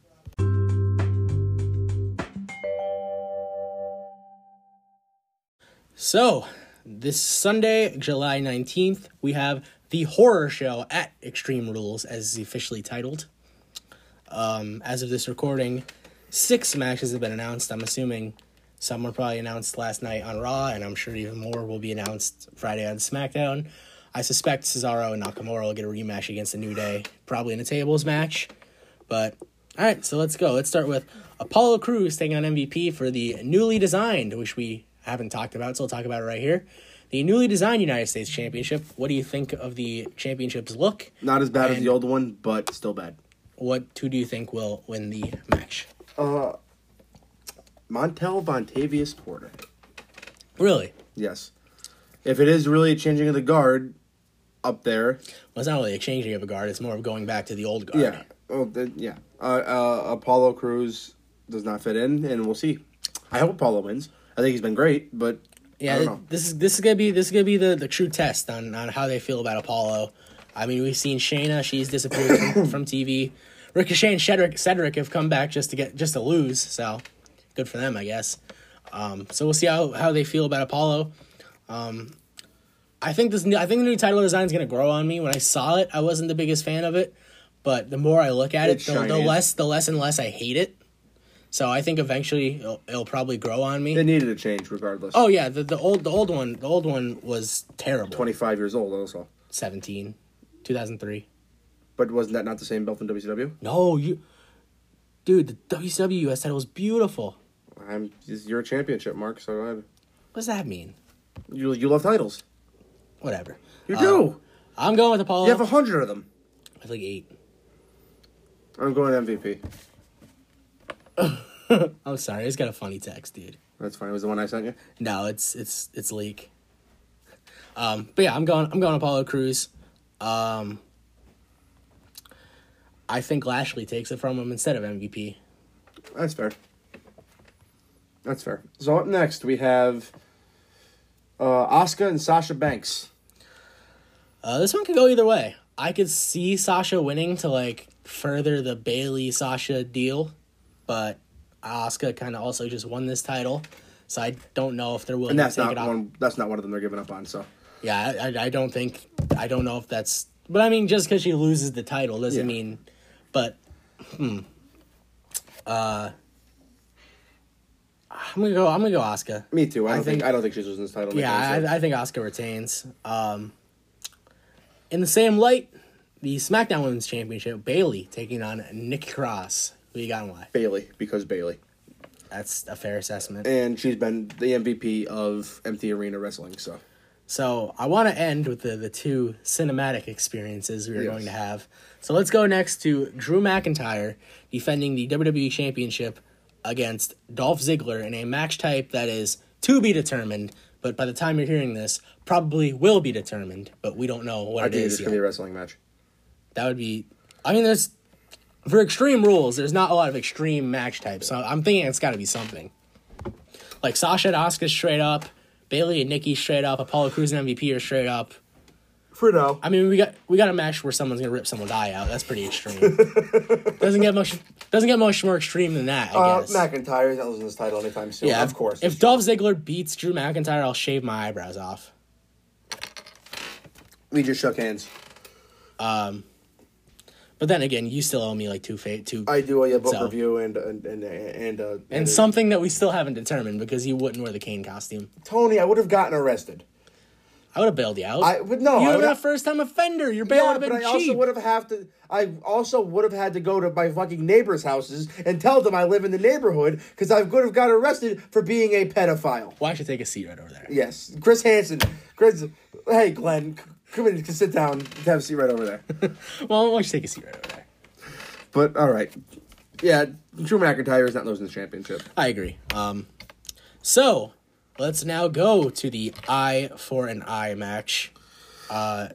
So, this Sunday, July nineteenth, we have the horror show at Extreme Rules, as officially titled. Um, as of this recording, six matches have been announced. I'm assuming some were probably announced last night on Raw, and I'm sure even more will be announced Friday on SmackDown. I suspect Cesaro and Nakamura will get a rematch against the New Day, probably in a tables match. But, alright, so let's go. Let's start with Apollo Crews taking on M V P for the newly designed, which we haven't talked about, so I'll talk about it right here. The newly designed United States Championship. What do you think of the championship's look? Not as bad and, as the old one, but still bad. what who do you think will win the match? Uh, Montel Vontavious Porter. Really? Yes. If it is really a changing of the guard up there. Well, it's not really a changing of a guard. It's more of going back to the old guard. Yeah. Oh, then, yeah. Uh, uh, Apollo Cruz does not fit in, and we'll see. I hope Apollo wins. I think he's been great, but Yeah, I don't know. this is this is gonna be this is gonna be the, the true test on, on how they feel about Apollo. I mean, we've seen Shayna; she's disappeared from, from T V. Ricochet and Cedric, Cedric have come back just to get just to lose, so good for them, I guess. Um, so we'll see how, how they feel about Apollo. Um, I think this new, I think the new title design is gonna grow on me. When I saw it, I wasn't the biggest fan of it, but the more I look at It's it, the, the shiny. less the less and less I hate it. So I think eventually it'll, it'll probably grow on me. It needed a change regardless. Oh yeah, the, the old the old one the old one was terrible. twenty-five years old also. seventeen, two thousand three. But wasn't that not the same belt in W C W? No, you, dude, the W C W U S title was beautiful. I'm. You're a championship, Mark. So I, What does that mean? you you love titles. Whatever. You Uh, do. I'm going with Apollo. You have a hundred of them. I have like eight. I'm going M V P. I'm sorry, I just got a funny text, dude. That's fine. It was the one I sent you. No, it's it's it's leak. Um, but yeah, I'm going I'm going Apollo Crews. Um, I think Lashley takes it from him instead of M V P. That's fair. That's fair. So up next we have uh, Asuka and Sasha Banks. Uh, this one could go either way. I could see Sasha winning to like further the Bailey Sasha deal, but Asuka kind of also just won this title, so I don't know if they're willing And that's to take not it off. one. That's not one of them they're giving up on. So Yeah, I, I, I don't think I don't know if that's. But I mean, just because she loses the title doesn't Yeah. mean. But, hmm. Uh, I'm gonna go. I'm gonna go Asuka. me too. I I don't think, think- I don't think she's losing this title. Yeah, I, I think Asuka retains. Um, in the same light, the SmackDown Women's Championship, Bailey taking on Nikki Cross. Who you got and why? Bailey because Bailey, That's a fair assessment. and she's been the M V P of Empty Arena Wrestling. So So I want to end with the, the two cinematic experiences we are Yes. going to have. So let's go next to Drew McIntyre defending the W W E Championship against Dolph Ziggler in a match type that is to be determined, but by the time you're hearing this, probably will be determined, but we don't know what I it think is it's yet. gonna be a wrestling match. That would be... I mean, there's... For Extreme Rules, there's not a lot of extreme match types, so I'm thinking it's got to be something. Like Sasha and Asuka straight up, Bailey and Nikki straight up, Apollo Crews and M V P are straight up. For now, I mean, we got we got a match where someone's gonna rip someone's eye out. That's pretty extreme. doesn't get much doesn't get much more extreme than that, I uh, guess. McIntyre's not losing this title anytime soon. yeah, of course. If Dolph Ziggler beats Drew McIntyre, I'll shave my eyebrows off. we just shook hands. But then again, you still owe me like two fa- two I do a book So- review and and and and, uh, and uh, something that we still haven't determined because you wouldn't wear the Kane costume. Tony, I would have gotten arrested. I would have bailed you out. I would no. you I would would have have a first time offender. Your bail Yeah, would have but been I also cheap. would have have to. I also would have had to go to my fucking neighbors' houses and tell them I live in the neighborhood because I would have got arrested for being a pedophile. Why should take a seat right over there? Yes, Chris Hansen. Chris, hey Glenn, c- come in, sit down, have a seat right over there. Well, why don't you take a seat right over there? But all right, yeah, Drew McIntyre is not losing the championship. I agree. Um, so let's now go to the eye for an eye match. Uh,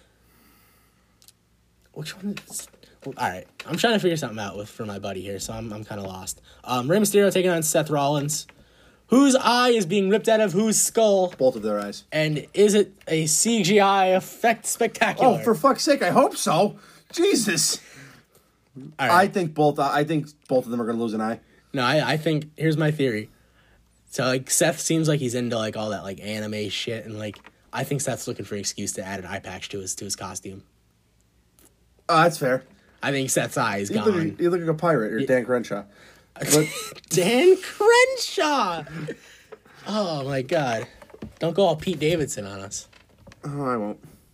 which one is? All right, I'm trying to figure something out with for my buddy here, so I'm I'm kind of lost. Um, Rey Mysterio taking on Seth Rollins. Whose eye is being ripped out of whose skull? Both of their eyes. And is it a C G I effect spectacular? Oh, for fuck's sake! I hope so. Jesus. All I right. think both. I think both of them are going to lose an eye. No, I, I think here's my theory. So like Seth seems like he's into like all that like anime shit, and like I think Seth's looking for an excuse to add an eye patch to his to his costume. Oh, that's fair. I think Seth's eye is You gone. look, you look like a pirate. You're Dan Crenshaw. But Dan Crenshaw. Oh my god! Don't go all Pete Davidson on us. oh, I won't.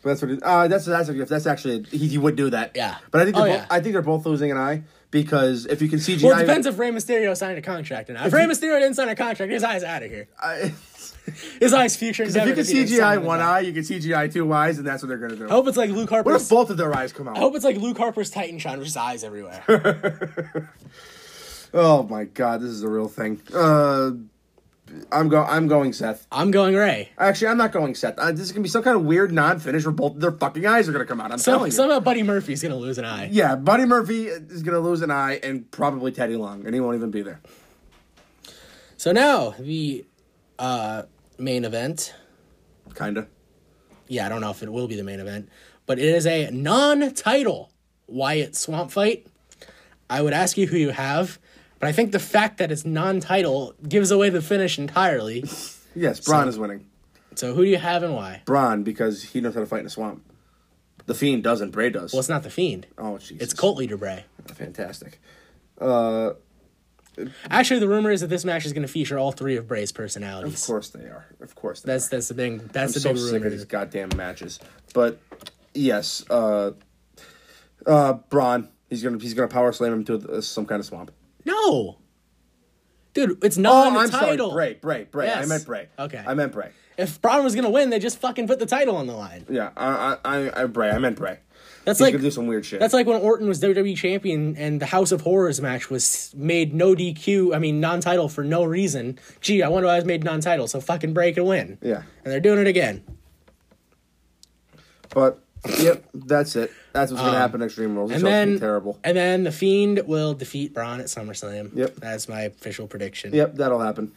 But that's what. It, uh, that's that's a gift. That's actually he, he would do that. Yeah. But I think they're Oh, both, yeah. I think they're both losing an eye because if you can C G I, Well, it depends if Rey Mysterio signed a contract or not. If Rey Mysterio didn't sign a contract, his eye's out of here. I, His eye's future. if you can C G I one eye, you can C G I two eyes, and that's what they're gonna do. I hope it's like Luke What if Harper's. both of their eyes come out? I hope it's like Luke Harper's Titantron, with his eyes everywhere. Oh my god, this is a real thing. Uh, I'm go. I'm going Seth. I'm going Rey. Actually, I'm not going Seth. Uh, this is gonna be some kind of weird non-finish where both of their fucking eyes are gonna come out. I'm Some, telling you. somehow Buddy Murphy's gonna lose an eye. Yeah, Buddy Murphy is gonna lose an eye, and probably Teddy Long, and he won't even be there. So now the uh, main event. Kinda. Yeah, I don't know if it will be the main event, but it is a non-title Wyatt Swamp fight. I would ask you who you have, but I think the fact that it's non-title gives away the finish entirely. Yes, Braun So- is winning. So who do you have and why? Braun, because he knows how to fight in a swamp. The Fiend doesn't. Bray does. Well, it's not the Fiend. Oh, Jesus. It's Cult Leader Bray. Fantastic. Uh, Actually, the rumor is that this match is going to feature all three of Bray's of personalities. course they are. Of course they That's are. that's the big that's I'm the so big sick rumor. of these goddamn matches. But, yes, uh, uh, Braun, he's gonna he's gonna power slam him into uh, some kind of swamp. No, dude, it's Oh, non-title. I'm sorry. Bray, Bray, Bray. I Yes. meant Bray. Okay. I meant Bray. If Braun was going to win, they just fucking put the title on the line. Yeah, I, I, I, I Bray. I meant Bray. That's He's like gonna do some weird shit. That's like when Orton was W W E champion and the House of Horrors match was made no D Q, I mean non-title for no reason. Gee, I wonder why it was made non-title, so fucking Bray could win. Yeah. And they're doing it again. But, yep, that's it. That's what's going to Um, happen at Extreme Rules. This And show's gonna then be terrible. And then the Fiend will defeat Braun at SummerSlam. Yep. That's my official prediction. Yep, that'll happen.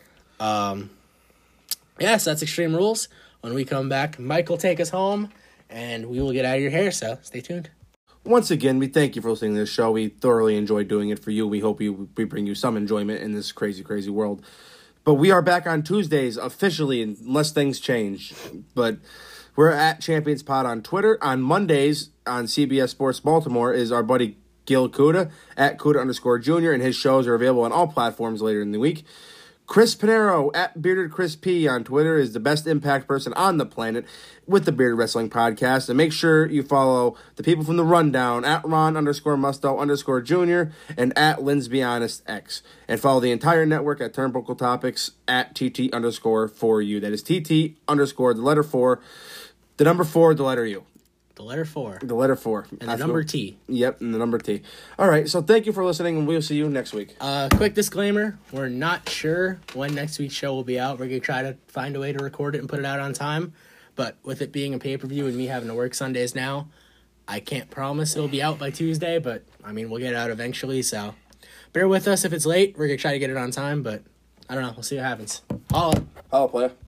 Yes, that's Extreme Rules. When we come back, Mike will take us home and we will get out of your hair, so stay tuned. Once again, we thank you for listening to this show. We thoroughly enjoy doing it for you. We hope you, we bring you some enjoyment in this crazy, crazy world. But we are back on Tuesdays officially, unless things change. But we're at Champions Pod on Twitter. On Mondays on C B S Sports Baltimore is our buddy Gil Kuda at Kuda underscore Junior, and his shows are available on all platforms later in the week. Chris Pinero at Bearded Chris P on Twitter is the best Impact person on the planet with the Bearded Wrestling Podcast. And make sure you follow the people from the Rundown at Ron underscore Musto underscore Junior and at Lynn's Be Honest X. And follow the entire network at Turnbuckle Topics at T T underscore for you. That is T T underscore the letter four, the number four, the letter U. The letter four. The letter four. And the number T. Yep, and the number T. All right, so thank you for listening, and we'll see you next week. Uh, quick disclaimer, we're not sure when next week's show will be out. We're going to try to find a way to record it and put it out on time. But with it being a pay-per-view and me having to work Sundays now, I can't promise it'll be out by Tuesday, but, I mean, we'll get it out eventually, so bear with us if it's late. We're going to try to get it on time, but I don't know. We'll see what happens. Holla. Hello, player.